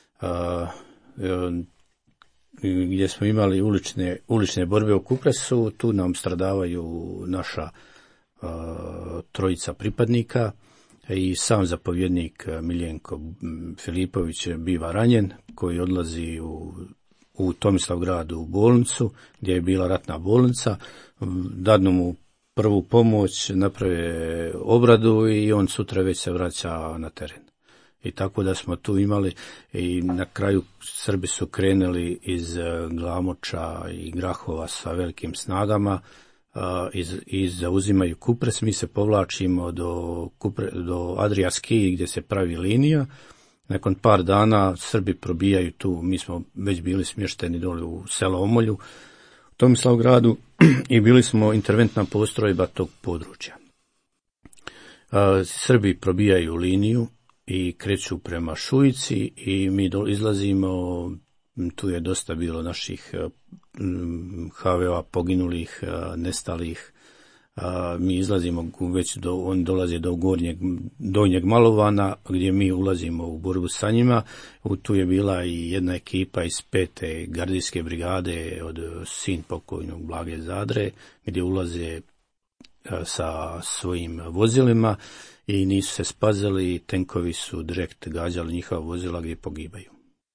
gdje smo imali ulične, ulične borbe u Kupresu. Tu nam stradavaju naša trojica pripadnika i sam zapovjednik Miljenko Filipović biva ranjen, koji odlazi u, u Tomislavgradu u bolnicu, gdje je bila ratna bolnica, dadnu mu prvu pomoć, naprave obradu i on sutra već se vraća na teren. I tako da smo tu imali i na kraju Srbi su krenuli iz Glamoča i Grahova sa velikim snagama i, i zauzimaju Kupres. Mi se povlačimo do, Kupre, do Adriatski gdje se pravi linija. Nakon par dana Srbi probijaju tu, mi smo već bili smješteni dole u selo Omolju, u Tomislavgradu i bili smo interventna postrojba tog područja. Srbi probijaju liniju i kreću prema Šujici i mi izlazimo, tu je dosta bilo naših ha ve o poginulih, nestalih. Mi izlazimo već do, on dolazi do gornjeg, donjeg Malovana gdje mi ulazimo u borbu sa njima. Tu je bila i jedna ekipa iz pete gardijske brigade od sin pokojnog Blage Zadre gdje ulaze sa svojim vozilima i nisu se spazili, tenkovi su direkt gađali njihova vozila gdje pogibaju.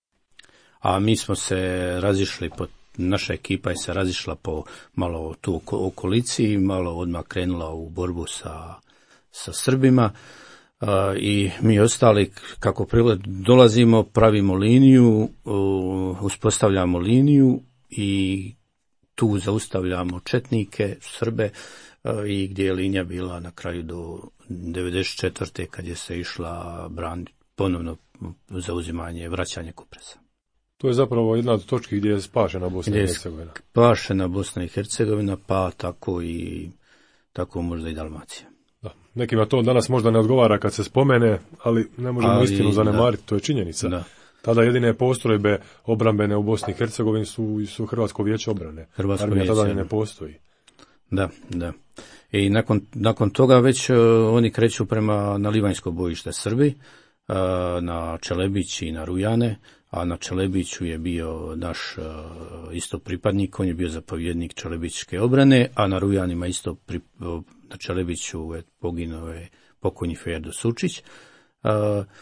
A mi smo se razišli, po, naša ekipa je se razišla po malo tu okolici, malo odmah krenula u borbu sa, sa Srbima a, i mi ostali kako priled dolazimo, pravimo liniju, u, uspostavljamo liniju i tu zaustavljamo četnike, Srbe, i gdje je linija bila na kraju do devedeset četvrte kad je se išla braniti ponovno zauzimanje, vraćanje Kupresa. To je zapravo jedna od točki gdje je spašena Bosna i Hercegovina. Spašena Bosna i Hercegovina, pa tako i tako možda i Dalmacija. Da. Nekima to danas možda ne odgovara kad se spomene, ali ne možemo ali, istinu zanemariti, da. To je činjenica. Da. Tada jedine postrojbe obrambene u Bosni i Hercegovini su, su Hrvatsko vijeće obrane. Hrvatsko Armija vijeće tada ne postoji. Da, da. I nakon, nakon toga već uh, oni kreću prema na Livanjsko bojište Srbi, uh, na Čelebić i na Rujane, a na Čelebiću je bio naš uh, isto pripadnik, on je bio zapovjednik Čelebićke obrane, a na Rujanima isto pri, uh, na Čelebiću je poginuo je pokojni Ferdo Sučić, uh,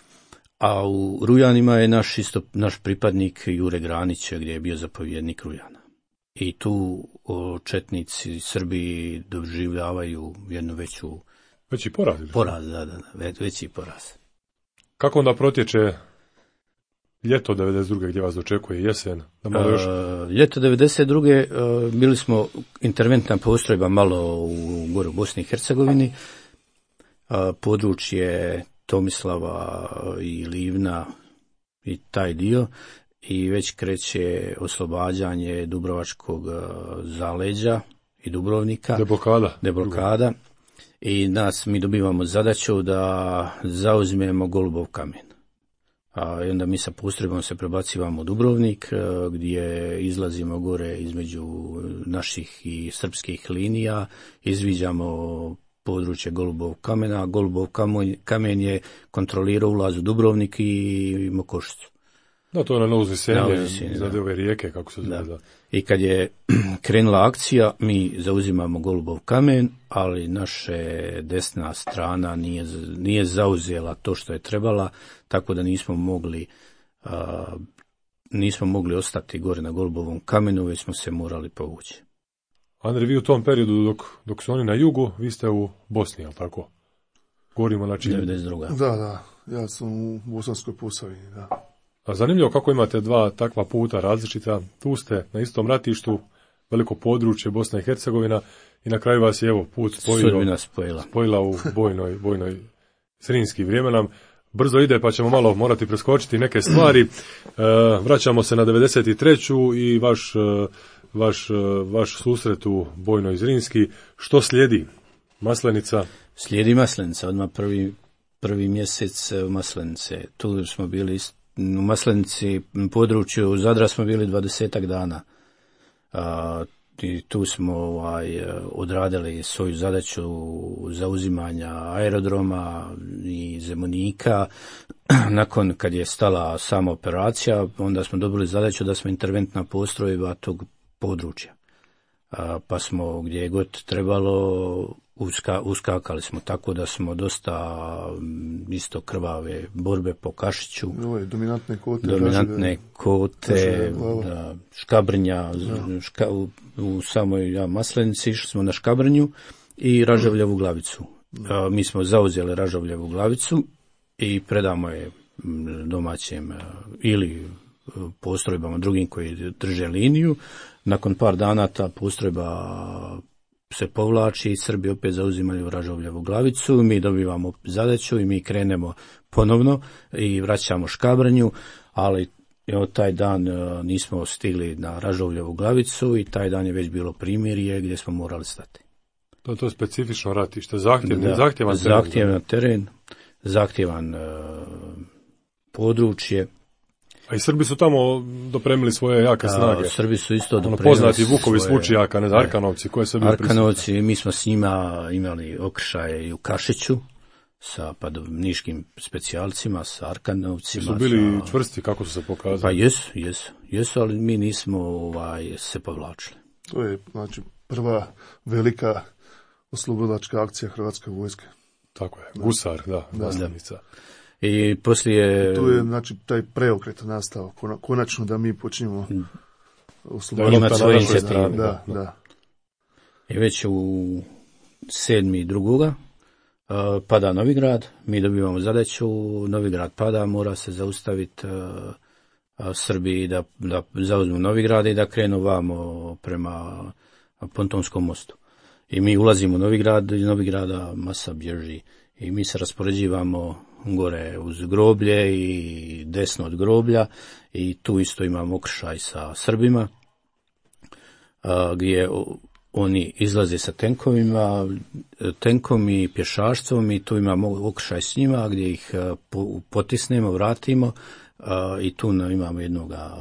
a u Rujanima je naš isto naš pripadnik Jure Granić gdje je bio zapovjednik Rujana. I tu o, četnici Srbi doživljavaju jednu veću veći poraz. Poraz, da, da, da, veći poraz. Kako onda protječe ljeto devedeset druge gdje vas dočekuje, jesen? Da malo još... Uh, ljeto devedeset druge Uh, bili smo interventna postrojba malo u gore u Bosni i Hercegovini, uh, područje Tomislava i Livna i taj dio, i već kreće oslobađanje Dubrovačkog uh, zaleđa i Dubrovnika. Deblokada. Deblokada. I nas, mi dobivamo zadaću da zauzmemo Golubov kamen. A i onda mi sa postrojbom se prebacivamo u Dubrovnik, gdje izlazimo gore između naših i srpskih linija, izviđamo područje Golubov kamena. Golubov kamen je kontrolirao ulaz u Dubrovnik i Mokošicu. Da, to je na Novozisenje, iznad ove rijeke, kako se zove. Da. I kad je krenula akcija, mi zauzimamo Golubov kamen, ali naše desna strana nije, nije zauzela to što je trebala, tako da nismo mogli, a, nismo mogli ostati gore na Golubovom kamenu, već smo se morali povući. Andrej, vi u tom periodu, dok, dok su oni na jugu, vi ste u Bosni, je li tako? Govorimo na čini. devedeset druga. Da, da, ja sam u Bosanskoj Posavini, da. A zanimljivo kako imate dva takva puta različita, tu ste na istom ratištu, veliko područje Bosna i Hercegovina, i na kraju vas je evo put spojila, spojila u bojnoj, bojnoj Zrinski. Vrijeme nam brzo ide, pa ćemo malo morati preskočiti neke stvari. E, vraćamo se na devedeset treću i vaš, vaš, vaš susret u bojnoj Zrinski. Što slijedi? Maslenica? Slijedi Maslenica, odmah prvi, prvi mjesec Maslenice. Tu smo bili isto. U Maslenici, području Zadra smo bili dvadesetak dana. A, i tu smo ovaj, odradili svoju zadaću zauzimanja aerodroma i Zemunika. Nakon kad je stala sama operacija, onda smo dobili zadaću da smo interventna postrojba tog područja. A, pa smo gdje god trebalo uska, uskakali smo, tako da smo dosta isto krvave borbe po Kašiću. Ove, dominantne kote. Dominantne raževe, kote, da, Škabrnja, ška, u, u samoj ja, Maslenici išli smo na Škabrnju i Ražavljevu glavicu. A, mi smo zauzeli Ražavljevu glavicu i predamo je domaćim ili postrojbama drugim koji drže liniju. Nakon par dana ta postrojba se povlači i Srbi opet zauzimaju Ražavljevu glavicu, mi dobivamo zadaću i mi krenemo ponovno i vraćamo Škabrnju, ali evo, taj dan nismo stigli na Ražavljevu glavicu i taj dan je već bilo primirje gdje smo morali stati. To je to specifično ratište, zahtjevan, da, zahtjevan teren. Zahtjevan teren, zahtjevan uh, područje. A i Srbi su tamo dopremili svoje jake snage. A, Srbi su isto dopremili ono poznati Vukovi svoje... Slučijaka, ne znam, Arkanovci, koje su bili Arkanovci, prisutni. Mi smo s njima imali okršaje i u Kašiću, sa padovniškim specijalcima, sa Arkanovcima. Su bili sa... čvrsti, kako su se pokazali? Pa jesu, jesu, jesu, ali mi nismo ovaj, se povlačili. To je, znači, prva velika oslobodilačka akcija Hrvatske vojske. Tako je, Gusar, da, da. Maslenica. I poslije... Tu je, znači, taj preokret nastao, konačno da mi počinjemo osloboditi. Imati svoje inicijative. Da, da. I već u sedmi drugoga uh, pada Novigrad, mi dobivamo zadaću, Novigrad pada, mora se zaustaviti uh, Srbiji da, da zauzmu Novigrad i da krenu vamo prema Pontonskom mostu. I mi ulazimo u Novigrad, iz Novigrada masa bježi i mi se raspoređivamo gore uz groblje i desno od groblja i tu isto imamo okršaj sa Srbima, a, gdje oni izlaze sa tenkovima, tenkom i pješaštvom i tu imamo okršaj s njima gdje ih potisnemo, vratimo a, i tu imamo jednoga,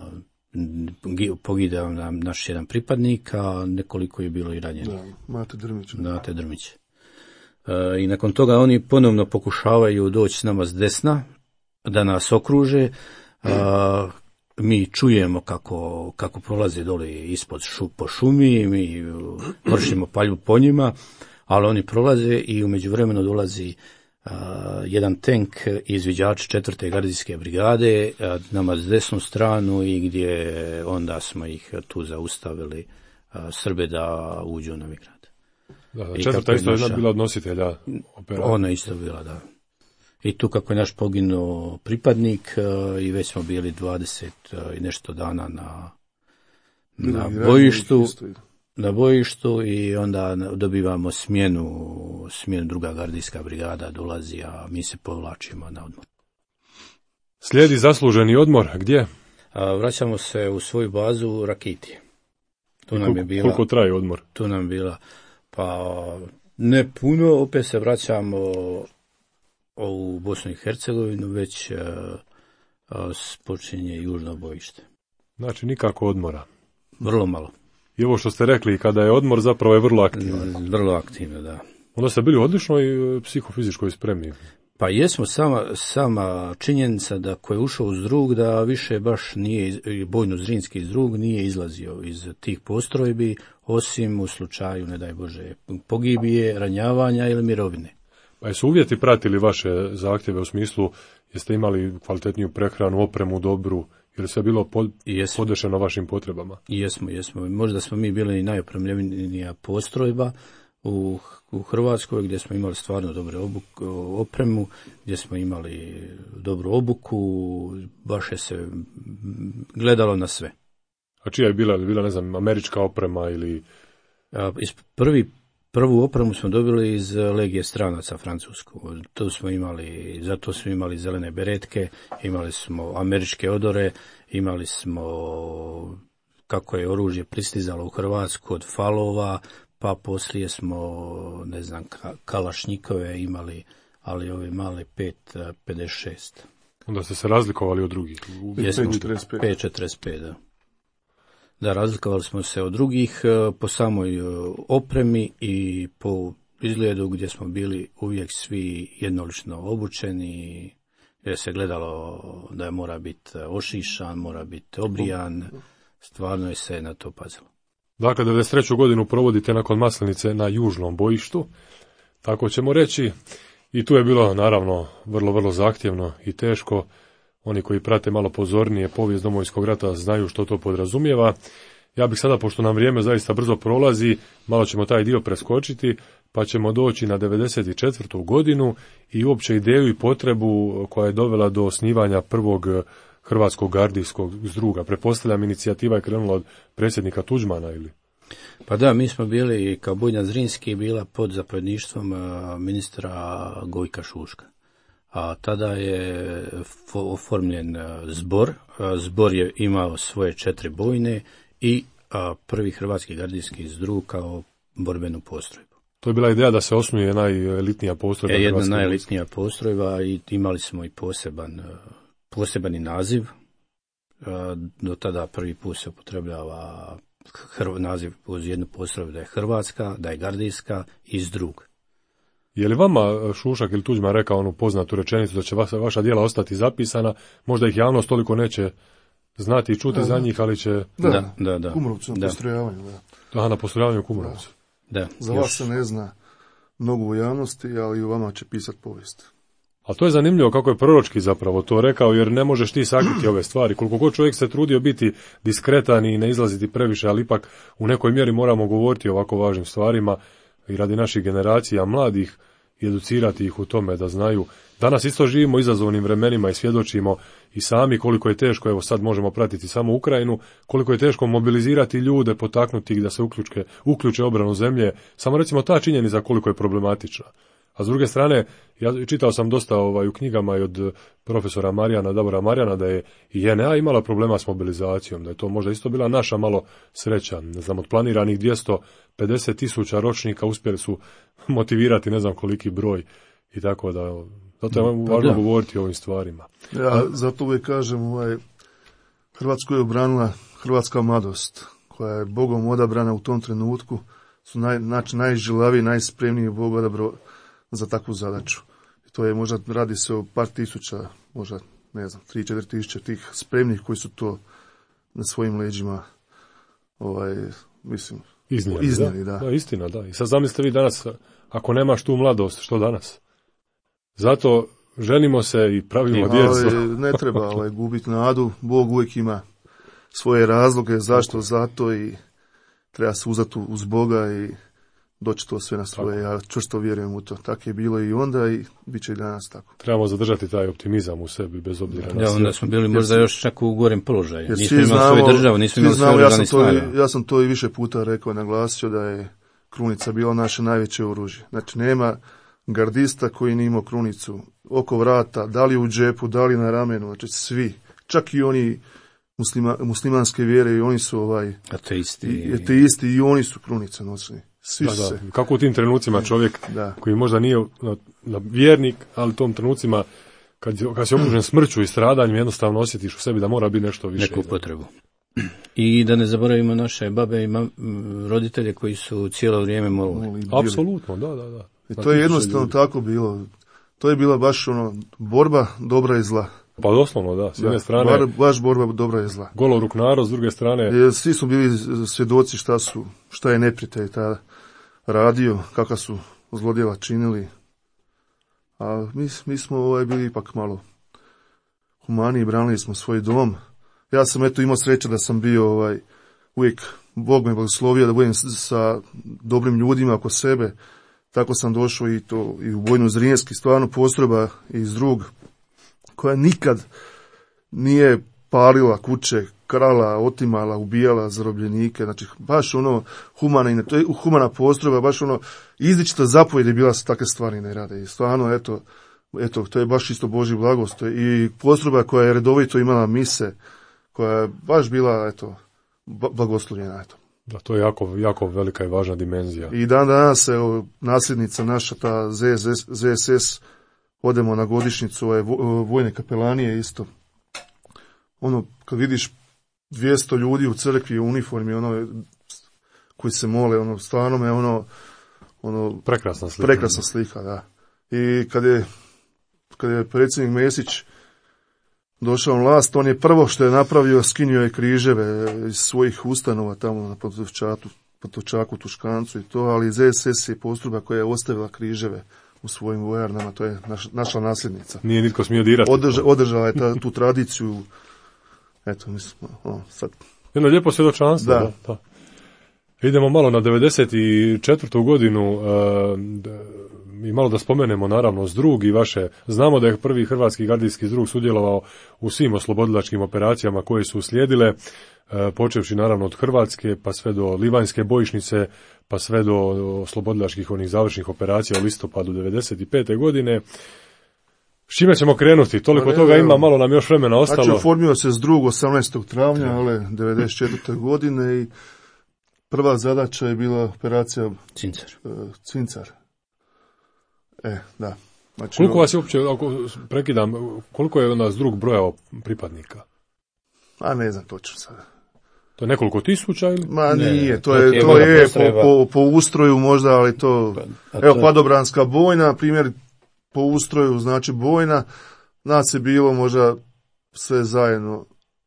pogidao nam naš jedan pripadnik, a nekoliko je bilo i ranjenih. Da, Mate Drmić. Mate Drmić. E, I nakon toga oni ponovno pokušavaju doći s nama s desna, da nas okruže. E, mi čujemo kako, kako prolaze dole ispod šu, po šumi, mi vršimo paljbu po njima, ali oni prolaze i u međuvremenu dolazi Uh, jedan tank izviđač četvrte gardijske brigade uh, nama s desnu stranu i gdje onda smo ih tu zaustavili uh, Srbe da uđu u Novigrad. Da, da, četvrta isto jedna bila od nositelja operacije. Ona isto bila, da. I tu kako je naš poginuo pripadnik i već smo bili dvadeset i nešto dana na, na bojištu, na bojištu i onda dobivamo smjenu, smjenu druga gardijska brigada dolazi, a mi se povlačimo na odmor. Slijedi zasluženi odmor, gdje? A, vraćamo se u svoju bazu u Rakitije. Tu nam koliko, je bila, koliko traje odmor? Tu nam je bila, pa ne puno, opet se vraćamo u Bosnu i Hercegovinu, već uh, uh, počinje južno bojište. Znači nikako odmora. Vrlo malo. I ovo što ste rekli, kada je odmor zapravo je vrlo aktivan. Vrlo aktivno, da. Onda ste bili u odličnoj psihofizičkoj spremi. Pa jesmo, sama, sama činjenica da ko je ušao uz drug, da više baš nije, bojno-zrinski drug nije izlazio iz tih postrojbi, osim u slučaju, ne daj Bože, pogibije, ranjavanja ili mirovine. Pa jesu uvjeti pratili vaše zahtjeve u smislu, jeste imali kvalitetniju prehranu, opremu dobru, ili sve bilo pod, podešeno vašim potrebama? Jesmo, jesmo. Možda smo mi bili i najopremljenija postrojba u, u Hrvatskoj, gdje smo imali stvarno dobre obuk, opremu, gdje smo imali dobru obuku, baš je se gledalo na sve. A čija je bila, bila ne znam, američka oprema ili... A, iz prvi Prvu opremu smo dobili iz Legije stranaca francusku. Tu smo imali, zato smo imali zelene beretke, imali smo američke odore, imali smo kako je oružje pristizalo u Hrvatsku od falova, pa poslije smo, ne znam, kalašnjikove imali, ali ove male pet pedeset šest. Onda ste se razlikovali od drugih? pet četrdeset pet, da. Da, razlikovali smo se od drugih po samoj opremi i po izgledu gdje smo bili uvijek svi jednolično obučeni, gdje se gledalo da je mora biti ošišan, mora biti obrijan, stvarno je se na to pazilo. Dakle, devedeset treću godinu provodite nakon Maslenice na južnom bojištu, tako ćemo reći, i tu je bilo naravno vrlo, vrlo zahtjevno i teško. Oni koji prate malo pozornije povijest Domovinskog rata znaju što to podrazumijeva. Ja bih sada, pošto nam vrijeme zaista brzo prolazi, malo ćemo taj dio preskočiti, pa ćemo doći na devedeset četvrtu godinu i uopće ideju i potrebu koja je dovela do osnivanja prvog Hrvatskog gardijskog zdruga. Pretpostavljam, inicijativa je krenula od predsjednika Tuđmana, ili? Pa da, mi smo bili, kao Bojna Zrinski, bila pod zapovjedništvom ministra Gojka Šuška. A tada je oformljen zbor. Zbor je imao svoje četiri bojne i prvi Hrvatski gardijski zdrug kao borbenu postrojbu. To je bila ideja da se osnuje najelitnija postrojba. Je jedna najelitnija postrojba i imali smo i poseban, posebani naziv. Do tada prvi put se upotrebljava naziv uz jednu postrojbu da je Hrvatska, da je gardijska i zdrug. Je li vama Šušak ili Tuđman rekao onu poznatu rečenicu da će vaša, vaša djela ostati zapisana, možda ih javnost toliko neće znati i čuti da, za njih, ali će... Da, da, da. da. Kumrovcu na postrojavanju, da. Aha, na postrojavanju u Kumrovcu. Da. Za još. Vas se ne zna mnogo u javnosti, ali u vama će pisati povijest. A to je zanimljivo kako je proročki zapravo to rekao, jer ne možeš ti sakriti ove stvari. Koliko god čovjek se trudio biti diskretan i ne izlaziti previše, ali ipak u nekoj mjeri moramo govoriti o ovako važnim stvarima i radi naših generacija mladih i educirati ih u tome da znaju. Danas isto živimo izazovnim vremenima i svjedočimo i sami koliko je teško, evo sad možemo pratiti samo Ukrajinu, koliko je teško mobilizirati ljude, potaknuti ih da se uključe, uključe obranu zemlje. Samo recimo ta činjenica koliko je problematična. A s druge strane, ja čitao sam dosta ovaj, u knjigama i od profesora Marijana, Davora Marijana, da je i J N A imala problema s mobilizacijom, da je to možda isto bila naša malo sreća. Ne znam, od planiranih dvjesto pedeset tisuća ročnika uspjeli su motivirati ne znam koliki broj i tako da, zato je važno pa govoriti o ovim stvarima. Ja zato uvijek kažem, ovaj, Hrvatsku je obranila hrvatska mladost, koja je Bogom odabrana u tom trenutku, su naj, znači, najžilaviji, najspremniji Bog odabrao za takvu zadaću. I to je možda, radi se o par tisuća, možda, ne znam, tri, četiri tisuće tih spremnih koji su to na svojim leđima, ovaj, mislim, iznijeli, iznijeli da. Da. da. Istina, da. I sad zamislite vi danas, ako nemaš tu mladost, što danas? Zato ženimo se i pravimo djecu. Ne treba ovaj, gubiti nadu, Bog uvijek ima svoje razloge, zašto, zato i treba se uzeti uz Boga i doći to sve na svoje. Ja čvrsto vjerujem u to. Tako je bilo i onda i bit će i danas tako. Trebamo zadržati taj optimizam u sebi bez obzira na da, sve. Onda smo bili možda jer, još čak u gorem položaju. Nismo imali znamo, svoju državu, nismo imali svoju organi snaga. Ja sam to i više puta rekao, naglasio da je krunica bila naše najveće oružje. Znači nema gardista koji nije imao krunicu oko vrata, da li u džepu, da li na ramenu, znači svi, čak i oni muslima, muslimanske vjere i oni su ovaj ateisti i, ateisti i oni su krunice nosili. Svi da, su da. se. Kako u tim trenucima čovjek da. koji možda nije na, na vjernik, ali u tom trenucima kad, kad si okružen smrću i stradanjem jednostavno osjetiš u sebi da mora biti nešto više. Neku potrebu. I da ne zaboravimo naše babe i mam, roditelje koji su cijelo vrijeme molili. Apsolutno, da, da, da. I to je jednostavno ljudi. Tako bilo. To je bila baš ono borba dobra i zla. Pa doslovno, da. S jedne da, strane bar, baš borba dobra i zla. Goloruk narod, s druge strane je, svi su bili svjedoci šta su, šta je neprijatelj ta radio, kakva su zlodjela činili. A mi, mi smo ovaj bili ipak malo humaniji, branili smo svoj dom. Ja sam eto imao sreće da sam bio ovaj uvijek Bog me blagoslovio da budem sa dobrim ljudima oko sebe. Tako sam došao i to i u Vojnu Zrinjski, stvarno postrojba iz drug koja nikad nije palila kuće, krala, otimala, ubijala zarobljenike, znači baš ono humana, to je humana postrojba, baš ono izričita zapovjed je bila se takve stvari ne rade i stvarno eto, eto to je baš isto Božji blagost i postrojba koja je redovito imala mise, koja je baš bila eto blagoslovljena eto. Da, to je jako, jako velika i važna dimenzija. I dan danas, evo, nasljednica naša, ta Z S S, odemo na godišnjicu ove vojne kapelanije isto. Ono, kad vidiš dvjesto ljudi u crkvi u uniformi, ono, koji se mole, ono, stvarno me, ono, ono, prekrasna slika. Prekrasna slika, da. I kad je, kad je predsjednik Mesić došao na vlast, on je prvo što je napravio, skinio je križeve iz svojih ustanova tamo na Pantovčaku, Pantovčaku, Tuškancu i to, ali Z S S je postrojba koja je ostavila križeve u svojim vojarnama, to je naš, naša nasljednica. Nije nitko smio dirati. Održa, održala je ta, tu tradiciju, eto, mislim, o, sad. Jedno lijepo svjedočanstvo, da. da, da. Idemo malo na devedeset četvrtu godinu uh, i malo da spomenemo naravno Zdrug i vaše. Znamo da je prvi hrvatski gardijski Zdrug sudjelovao u svim oslobodilačkim operacijama koje su uslijedile, uh, počevši naravno od Hrvatske pa sve do Livanjske bojišnice, pa sve do oslobodilačkih onih završnih operacija u listopadu devedeset pete godine. S čime ćemo krenuti? Toliko ne, toga ne, ima, malo nam još vremena ostalo. Znači, oformio se Zdrug osamnaestog travnja, ali devedeset četvrte godine i prva zadaća je bila operacija Cincar. Uh, Cincar. E, da. Znači, koliko vas je uopće, ako prekidam, koliko je onda Zdrug brojao pripadnika? A ne znam točno sada. To je nekoliko tisuća ili? Ma nije, to je, to je po, po, po ustroju možda, ali to... Pa, evo, to... Padobranska bojna, primjer, po ustroju, znači bojna, nas je bilo možda sve zajedno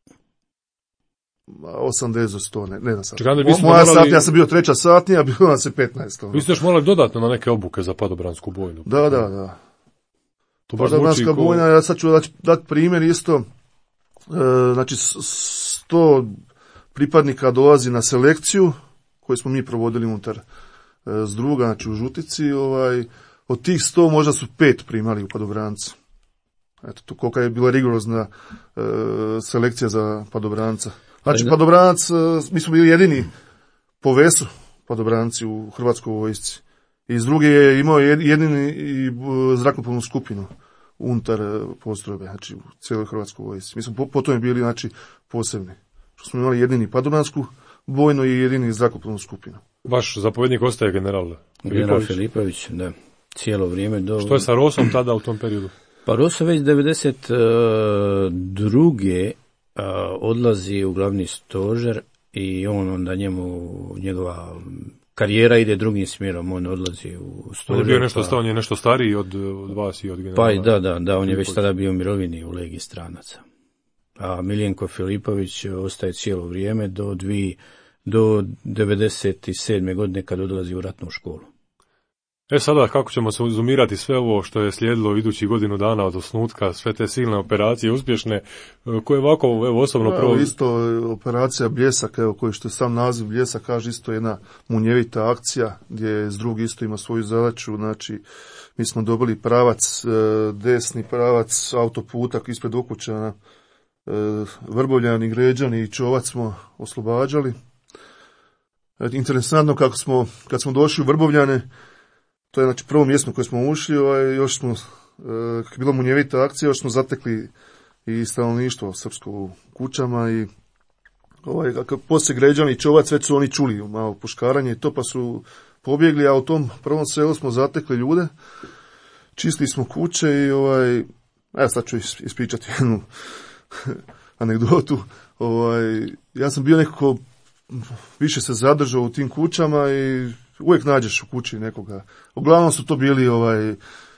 osamdeset do sto, ne, ne znam sad. Čekaj, Moja morali... satnija, ja sam bio treća satnija, bilo nas je petnaest. Vi ste još morali dodatno na neke obuke za padobransku bojnu. Da, da, da. Padobranska ko... bojna, ja sad ću dati dat primjer isto, e, znači sto pripadnika dolazi na selekciju, koju smo mi provodili unutar e, Zdruga, znači u Žutici, ovaj, od tih sto možda su pet primali u Padobrancu. Eto, to kolika je bila rigorozna e, selekcija za Padobranca. Znači, Padobranac, mi smo bili jedini po vesu Padobranci u Hrvatskoj vojsci. I s druge je imao jedini i zrakoplovnu skupinu unutar postrojbe, znači u cijeloj Hrvatskoj vojsci. Mi smo po, potom bili, znači, posebni. Što smo imali jedini padobransku bojnu i jedini zrakoplovnu skupinu. Vaš zapovjednik ostaje general Filipović? General Filipović, da. Cijelo vrijeme do... Što je sa Rosom tada u tom periodu? Pa Rosa već devedeset druge odlazi u glavni stožer i on onda njemu, njegova karijera ide drugim smjerom, on odlazi u stožer. On je bio nešto, pa, on je nešto stariji od, od vas i od generala. Pa da, da, da, on je već tada bio u mirovini u Legiji stranaca. A Miljenko Filipović ostaje cijelo vrijeme do, dvi, do devedeset sedme godine kad odlazi u ratnu školu. E sada, kako ćemo se uzumirati sve ovo što je slijedilo idući godinu dana od osnutka, sve te silne operacije uspješne, koje ovako, evo, osobno prvo... Evo, isto operacija Bljesak, evo, koji što je sam naziv Bljesak, kaže isto jedna munjevita akcija, gdje Zdrug isto ima svoju zadaću, znači, mi smo dobili pravac, desni pravac autoputa ispred Okučana, Vrbovljani, Gređani i Čovac smo oslobađali. Interesantno kako smo, kad smo došli u Vrbovljane, to je znači prvo mjesto koje smo ušli, ovaj, još smo, kako je bila munjevita akcija, još smo zatekli i stanovništvo srpsko u kućama i ovaj, kako poslije Gređani i Čovac već su oni čuli malo puškaranje i to pa su pobjegli, a u tom prvom selu smo zatekli ljude, čistili smo kuće i ovaj, evo sad ću ispričati jednu anegdotu, ovaj, ja sam bio nekako više se zadržao u tim kućama i uvijek nađeš u kući nekoga. Uglavnom su to bili ovaj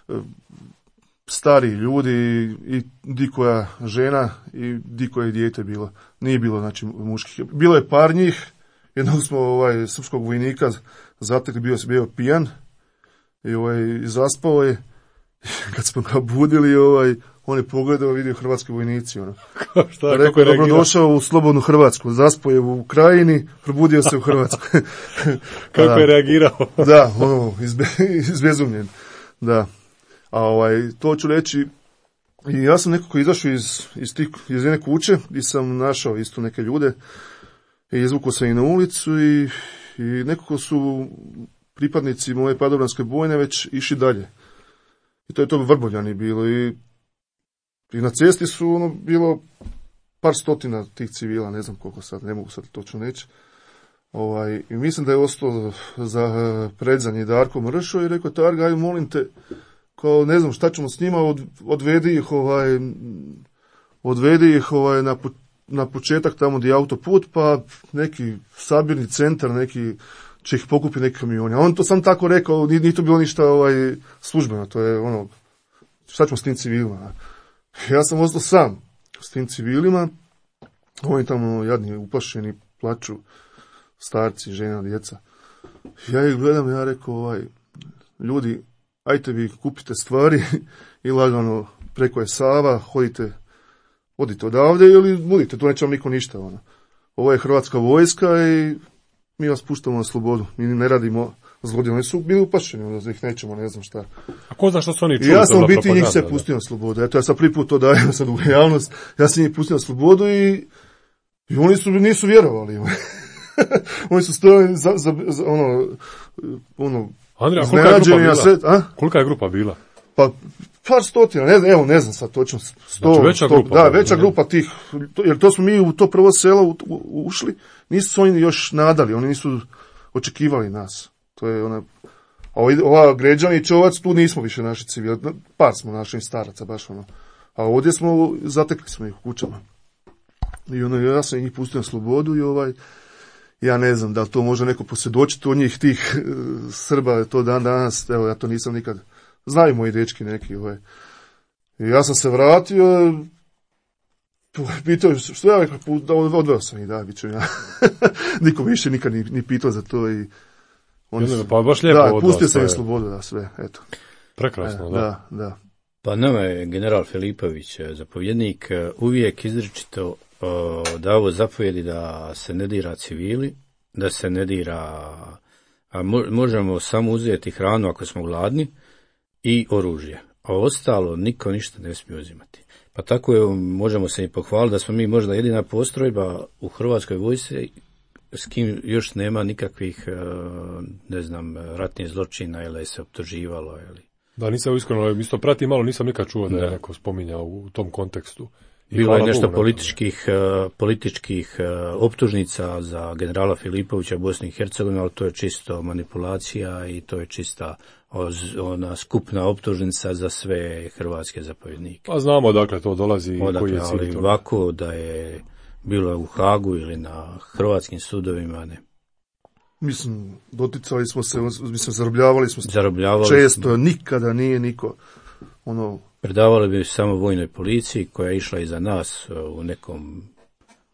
stari ljudi i di koja žena i di koje dijete bilo. Nije bilo znači muških. Bilo je par njih. Jednog smo ovaj srpskog vojnika zatekli, bio se bio pijan i ovaj zaspao je. Kad smo ga budili, ovaj on je pogledao, vidio hrvatski vojnici, ono. Šta, rekao je dobrodošao u slobodnu Hrvatsku, zaspao je u Krajini, probudio se u Hrvatskoj. Kako je reagirao? Da, ono, izbe, izbezumljen. Da. A ovaj, to ću reći, i ja sam nekako izašao iz, iz, tih, iz jedne kuće, gdje sam našao isto neke ljude, i izvukao sam i na ulicu i, i nekako su pripadnici moje padobranske bojne već išli dalje. I to je to Vrbovljani bilo i I na cesti su ono bilo par stotina tih civila, ne znam koliko sad, ne mogu sad točno reći. Ovaj, i mislim da je ostao za predzanje Darko Mršo i rekao, Targa, aj molim te, kao ne znam šta ćemo s njima, od, odvedi ih, ovaj, odvedi ih ovaj, na, na početak tamo gdje je autoput, pa neki sabirni centar, neki će ih pokupiti neki kamioni. A on to sam tako rekao, nije to bilo ništa ovaj, službeno, to je ono, šta ćemo s tim civilima. Ja sam ostao sam s tim civilima, oni tamo jadni, uplašeni, plaču, starci, žena, djeca. Ja ih gledam, ja rekao, ovaj, ljudi, ajte vi kupite stvari i lagano preko je Sava, hodite, odite odavde ili budite, tu neće vam niko ništa. Ono. Ovo je Hrvatska vojska i mi vas puštamo na slobodu, mi ne radimo zlodjeli, oni su bili upašeni, onda ih nećemo, ne znam šta. A ko zna što su oni čuli? Ja sam u biti njih se pustio na slobodu, eto ja sam prvi put to dajem sad u javnost, ja sam njih pustio na slobodu i, i oni su, nisu vjerovali. Oni su stojali za, za, za ono, ono, Andrija, kolika je grupa bila? Sred, a? Kolika je grupa bila? Pa, par stotina, ne znam, evo, ne znam sad točno, sto, znači, veća sto, grupa, da, ne, veća ne. grupa tih, to, jer to smo mi u to prvo selo u, u, ušli, nisu se oni još nadali, oni nisu očekivali nas, to je ona, a ova Gređani i Čovac, tu nismo više naši civili, par smo naših staraca, baš ono, a ovdje smo, zatekli smo ih u kućama, i ono, ja sam ih pustio na slobodu i ovaj, ja ne znam da li to može neko posvjedočiti od njih tih uh, Srba, to dan danas, evo ja to nisam nikad, znaju moji dečki neki, ovaj. I ja sam se vratio, pitao što ja rekao, da odveo sam ih, da, bit ću ja. Niko više nikad ni, ni pitao za to i oni su, pa baš lijepo da, od pustio vas, sam je. im slobodu, da, sve, eto. Prekrasno, e, da. Da, da. Pa nama je general Filipović, zapovjednik, uvijek izričito dao zapovjedi da se ne dira civili, da se ne dira, a možemo samo uzeti hranu ako smo gladni i oružje, a ostalo niko ništa ne smije uzimati. Pa tako je, možemo se i pohvaliti da smo mi možda jedina postrojba u Hrvatskoj vojsci s kim još nema nikakvih, ne znam, ratnih zločina ili se optuživalo ili... Da, nisam iskreno, isto pratim malo, nisam nikad čuo da, da je neko spominjao u tom kontekstu. I bilo je nešto Bogu, političkih, uh, političkih uh, optužnica za generala Filipovića u Bosni i Hercegovini, ali to je čisto manipulacija i to je čista oz, ona skupna optužnica za sve hrvatske zapovjednike. Pa znamo dakle to dolazi i koji je cilj. Ali ovako da je bilo u Hagu ili na hrvatskim sudovima, ne. Mislim, doticali smo se, mislim, zarobljavali smo se zarobljavali često, smo. Nikada nije niko, ono... Predavali bi samo vojnoj policiji koja je išla iza nas u nekom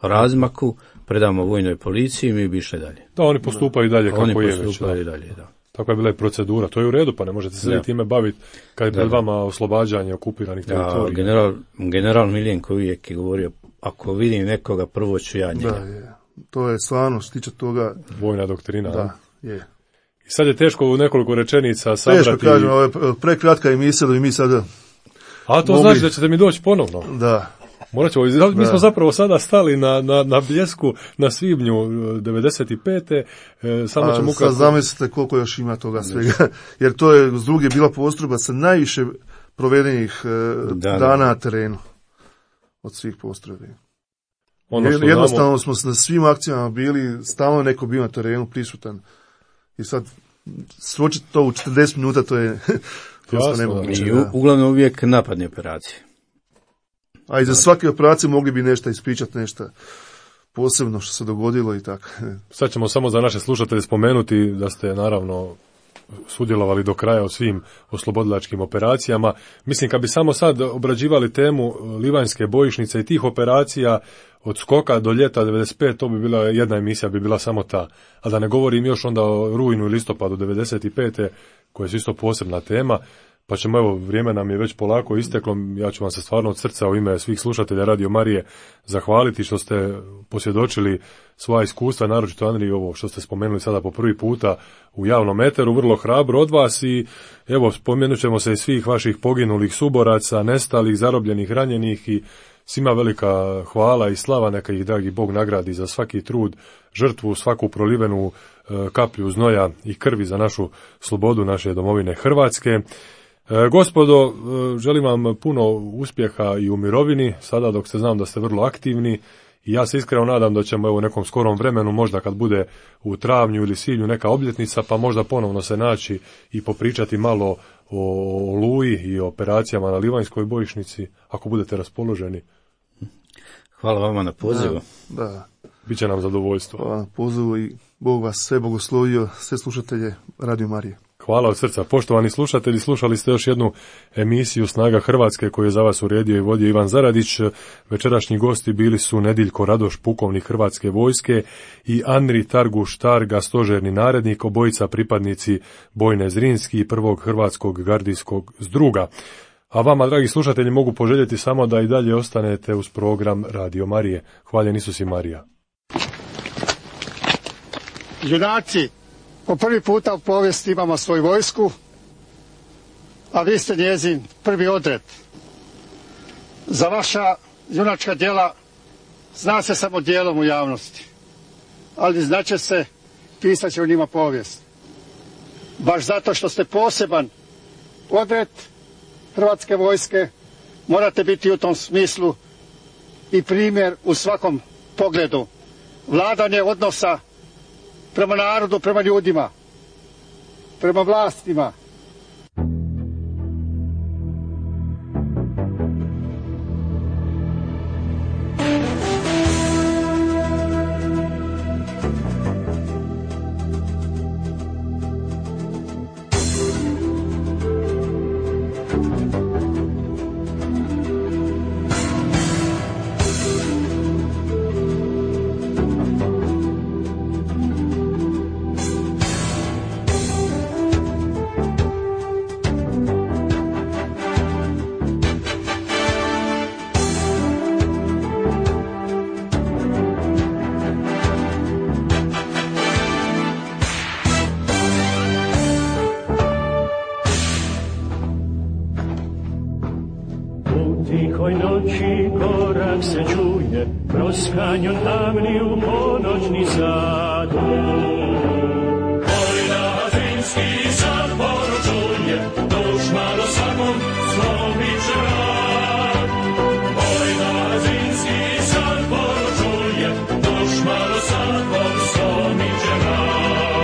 razmaku, predamo vojnoj policiji i mi bi išli dalje. Da, oni postupaju dalje kako oni je već. Oni postupaju dalje, da. Tako je bila i procedura. To je u redu, pa ne možete se da. time baviti kad je pred vama oslobađanje okupiranih teritorija. General, general Miljenko uvijek je govorio, ako vidim nekoga, prvo ću ja njega. Da, je. To je stvarno, što tiče toga... Vojna doktrina. Da, je. I sad je teško u nekoliko rečenica sabrati... Teško kažem, ovo je prekratka emisija da bi mi sad... A to mogli... znači da ćete mi doći ponovno. Da. Morat ćemo, mi da. smo zapravo sada stali na, na, na bljesku na svibnju devedeset pete. E, samo ćemo ukratko... Sad zamislite koliko još ima toga svega. Jer to je s druge bila postrojba sa najviše provedenih da, dana na terenu od svih postrojbi. Ono što jednostavno znamo... smo na svim akcijama bili, stalno neko bio na terenu prisutan. I sad svočiti to u četrdeset minuta, to je prosto nemoguće. I u, uglavnom uvijek napadne operacije. A i za svake operacije mogli bi nešto ispričati, nešto posebno što se dogodilo i tako. Sad ćemo samo za naše slušatelje spomenuti da ste naravno sudjelovali do kraja u svim oslobodilačkim operacijama. Mislim, kad bi samo sad obrađivali temu Livanjske bojišnice i tih operacija od skoka do ljeta devedeset pete, to bi bila jedna emisija, bi bila samo ta. A da ne govorim još onda o rujnu i listopadu devedeset pete, koja je isto posebna tema. Pa ćemo, evo, vrijeme nam je već polako isteklo, ja ću vam se stvarno od srca u ime svih slušatelja Radio Marije zahvaliti što ste posvjedočili svoja iskustva, naročito Andriji ovo što ste spomenuli sada po prvi puta u javnom eteru, vrlo hrabro od vas i evo, spomenut ćemo se i svih vaših poginulih suboraca, nestalih, zarobljenih, ranjenih i svima velika hvala i slava, neka ih dragi Bog nagradi za svaki trud, žrtvu, svaku prolivenu e, kaplju znoja i krvi za našu slobodu naše domovine Hrvatske. E, gospodo, e, želim vam puno uspjeha i u mirovini, sada dok se znam da ste vrlo aktivni i ja se iskreno nadam da ćemo evo u nekom skorom vremenu, možda kad bude u travnju ili svibnju neka obljetnica, pa možda ponovno se naći i popričati malo o Oluji i o operacijama na Livanjskoj bojišnici, ako budete raspoloženi. Hvala vama na pozivu. Da, da. Biće nam zadovoljstvo. Hvala na pozivu i Bog vas sve blagoslovio, sve slušatelje Radio Marije. Hvala od srca. Poštovani slušatelji, slušali ste još jednu emisiju Snaga Hrvatske koju je za vas uredio i vodio Ivan Zaradić. Večerašnji gosti bili su Nediljko Radoš, pukovnik Hrvatske vojske i Andri Targuš Targa, stožerni narednik, obojica pripadnici Bojne Zrinski i prvog Hrvatskog gardijskog zdruga. A vama, dragi slušatelji, mogu poželjeti samo da i dalje ostanete uz program Radio Marije. Hvaljen Isus i Marija. Junaci, po prvi puta u povijesti imamo svoju vojsku, a vi ste njezin prvi odred. Za vaša junačka djela zna se samo dijelom u javnosti, ali znaće se, pisat će u njima povijest. Baš zato što ste poseban odred Hrvatske vojske, morate biti u tom smislu i primjer u svakom pogledu. Vladanje odnosa prema narodu, prema ljudima, prema vlastima. Kanjon tamni u ponoćni sad. Vojna zimski sad poručuje, dušmano svakom slomiće rad. Vojna zimski sad poručuje, dušmano svakom slomiće rad.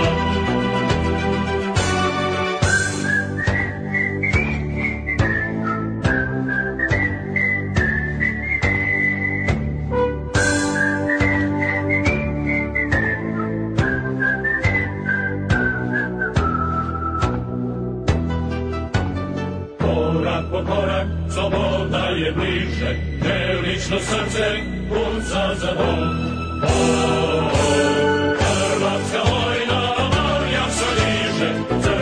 Sloboda je bliže, nelično srce puca za dom. O, Hrvatska vojna, Marija se liže,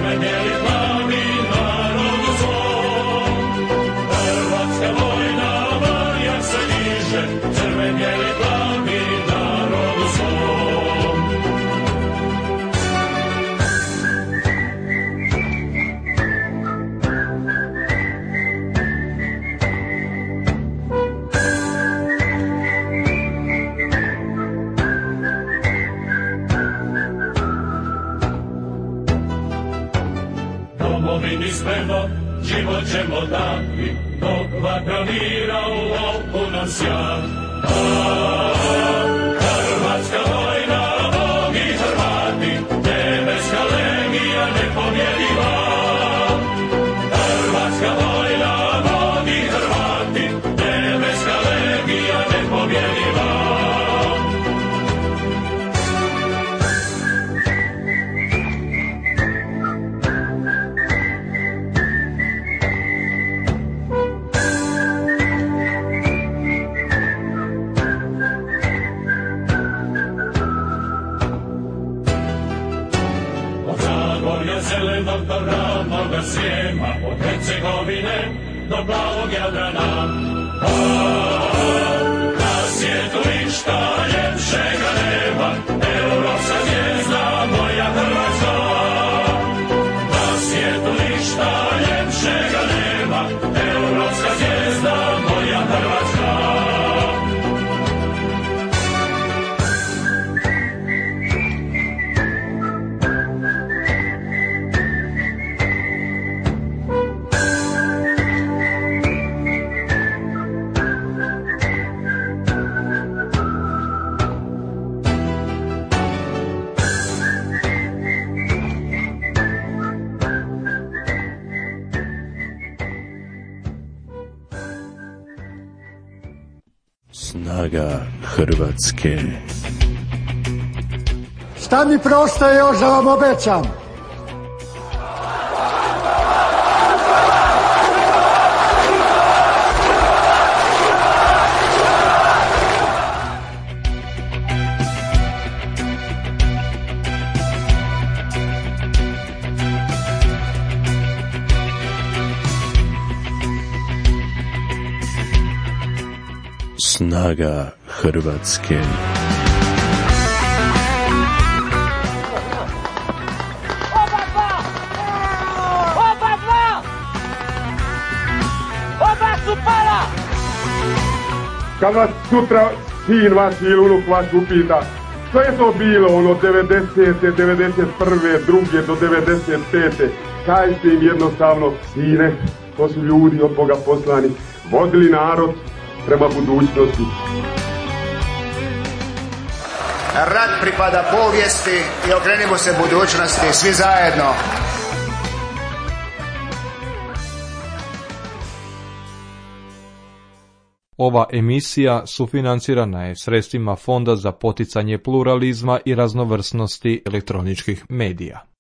život ćemo dati, dok vatra mira u oku nam sja. Hrvatska vojna, Bog i Hrvati, nebeska legija nepobjediva. Hrvatska vojna, Bog i Hrvati, nebeska legija nepobjediva. Zelenog do ravnoga Srijema, od Hercegovine do plavog Jadrana. A, na svijetu ništa ljepšega nema, europska zvijezda moja Hrvatska. Na svijetu ništa ljepšega nema, europska zvijezda moja Hrvatska. Snaga Hrvatske. Šta mi prostaje još da vam obećam? Snaga Hrvatske. Oba dva! Oba dva! Oba su pala! Kad vas sutra sin vaš ili unuk vaš upita što je to bilo ono devedesete, devedeset prve, druge do devedeset pete, kažite im jednostavno, sine, to su ljudi od Boga poslani, vodili narod prema budućnosti. Rat pripada povijesti i okrenimo se budućnosti, svi zajedno. Ova emisija sufinancirana je sredstvima Fonda za poticanje pluralizma i raznovrsnosti elektroničkih medija.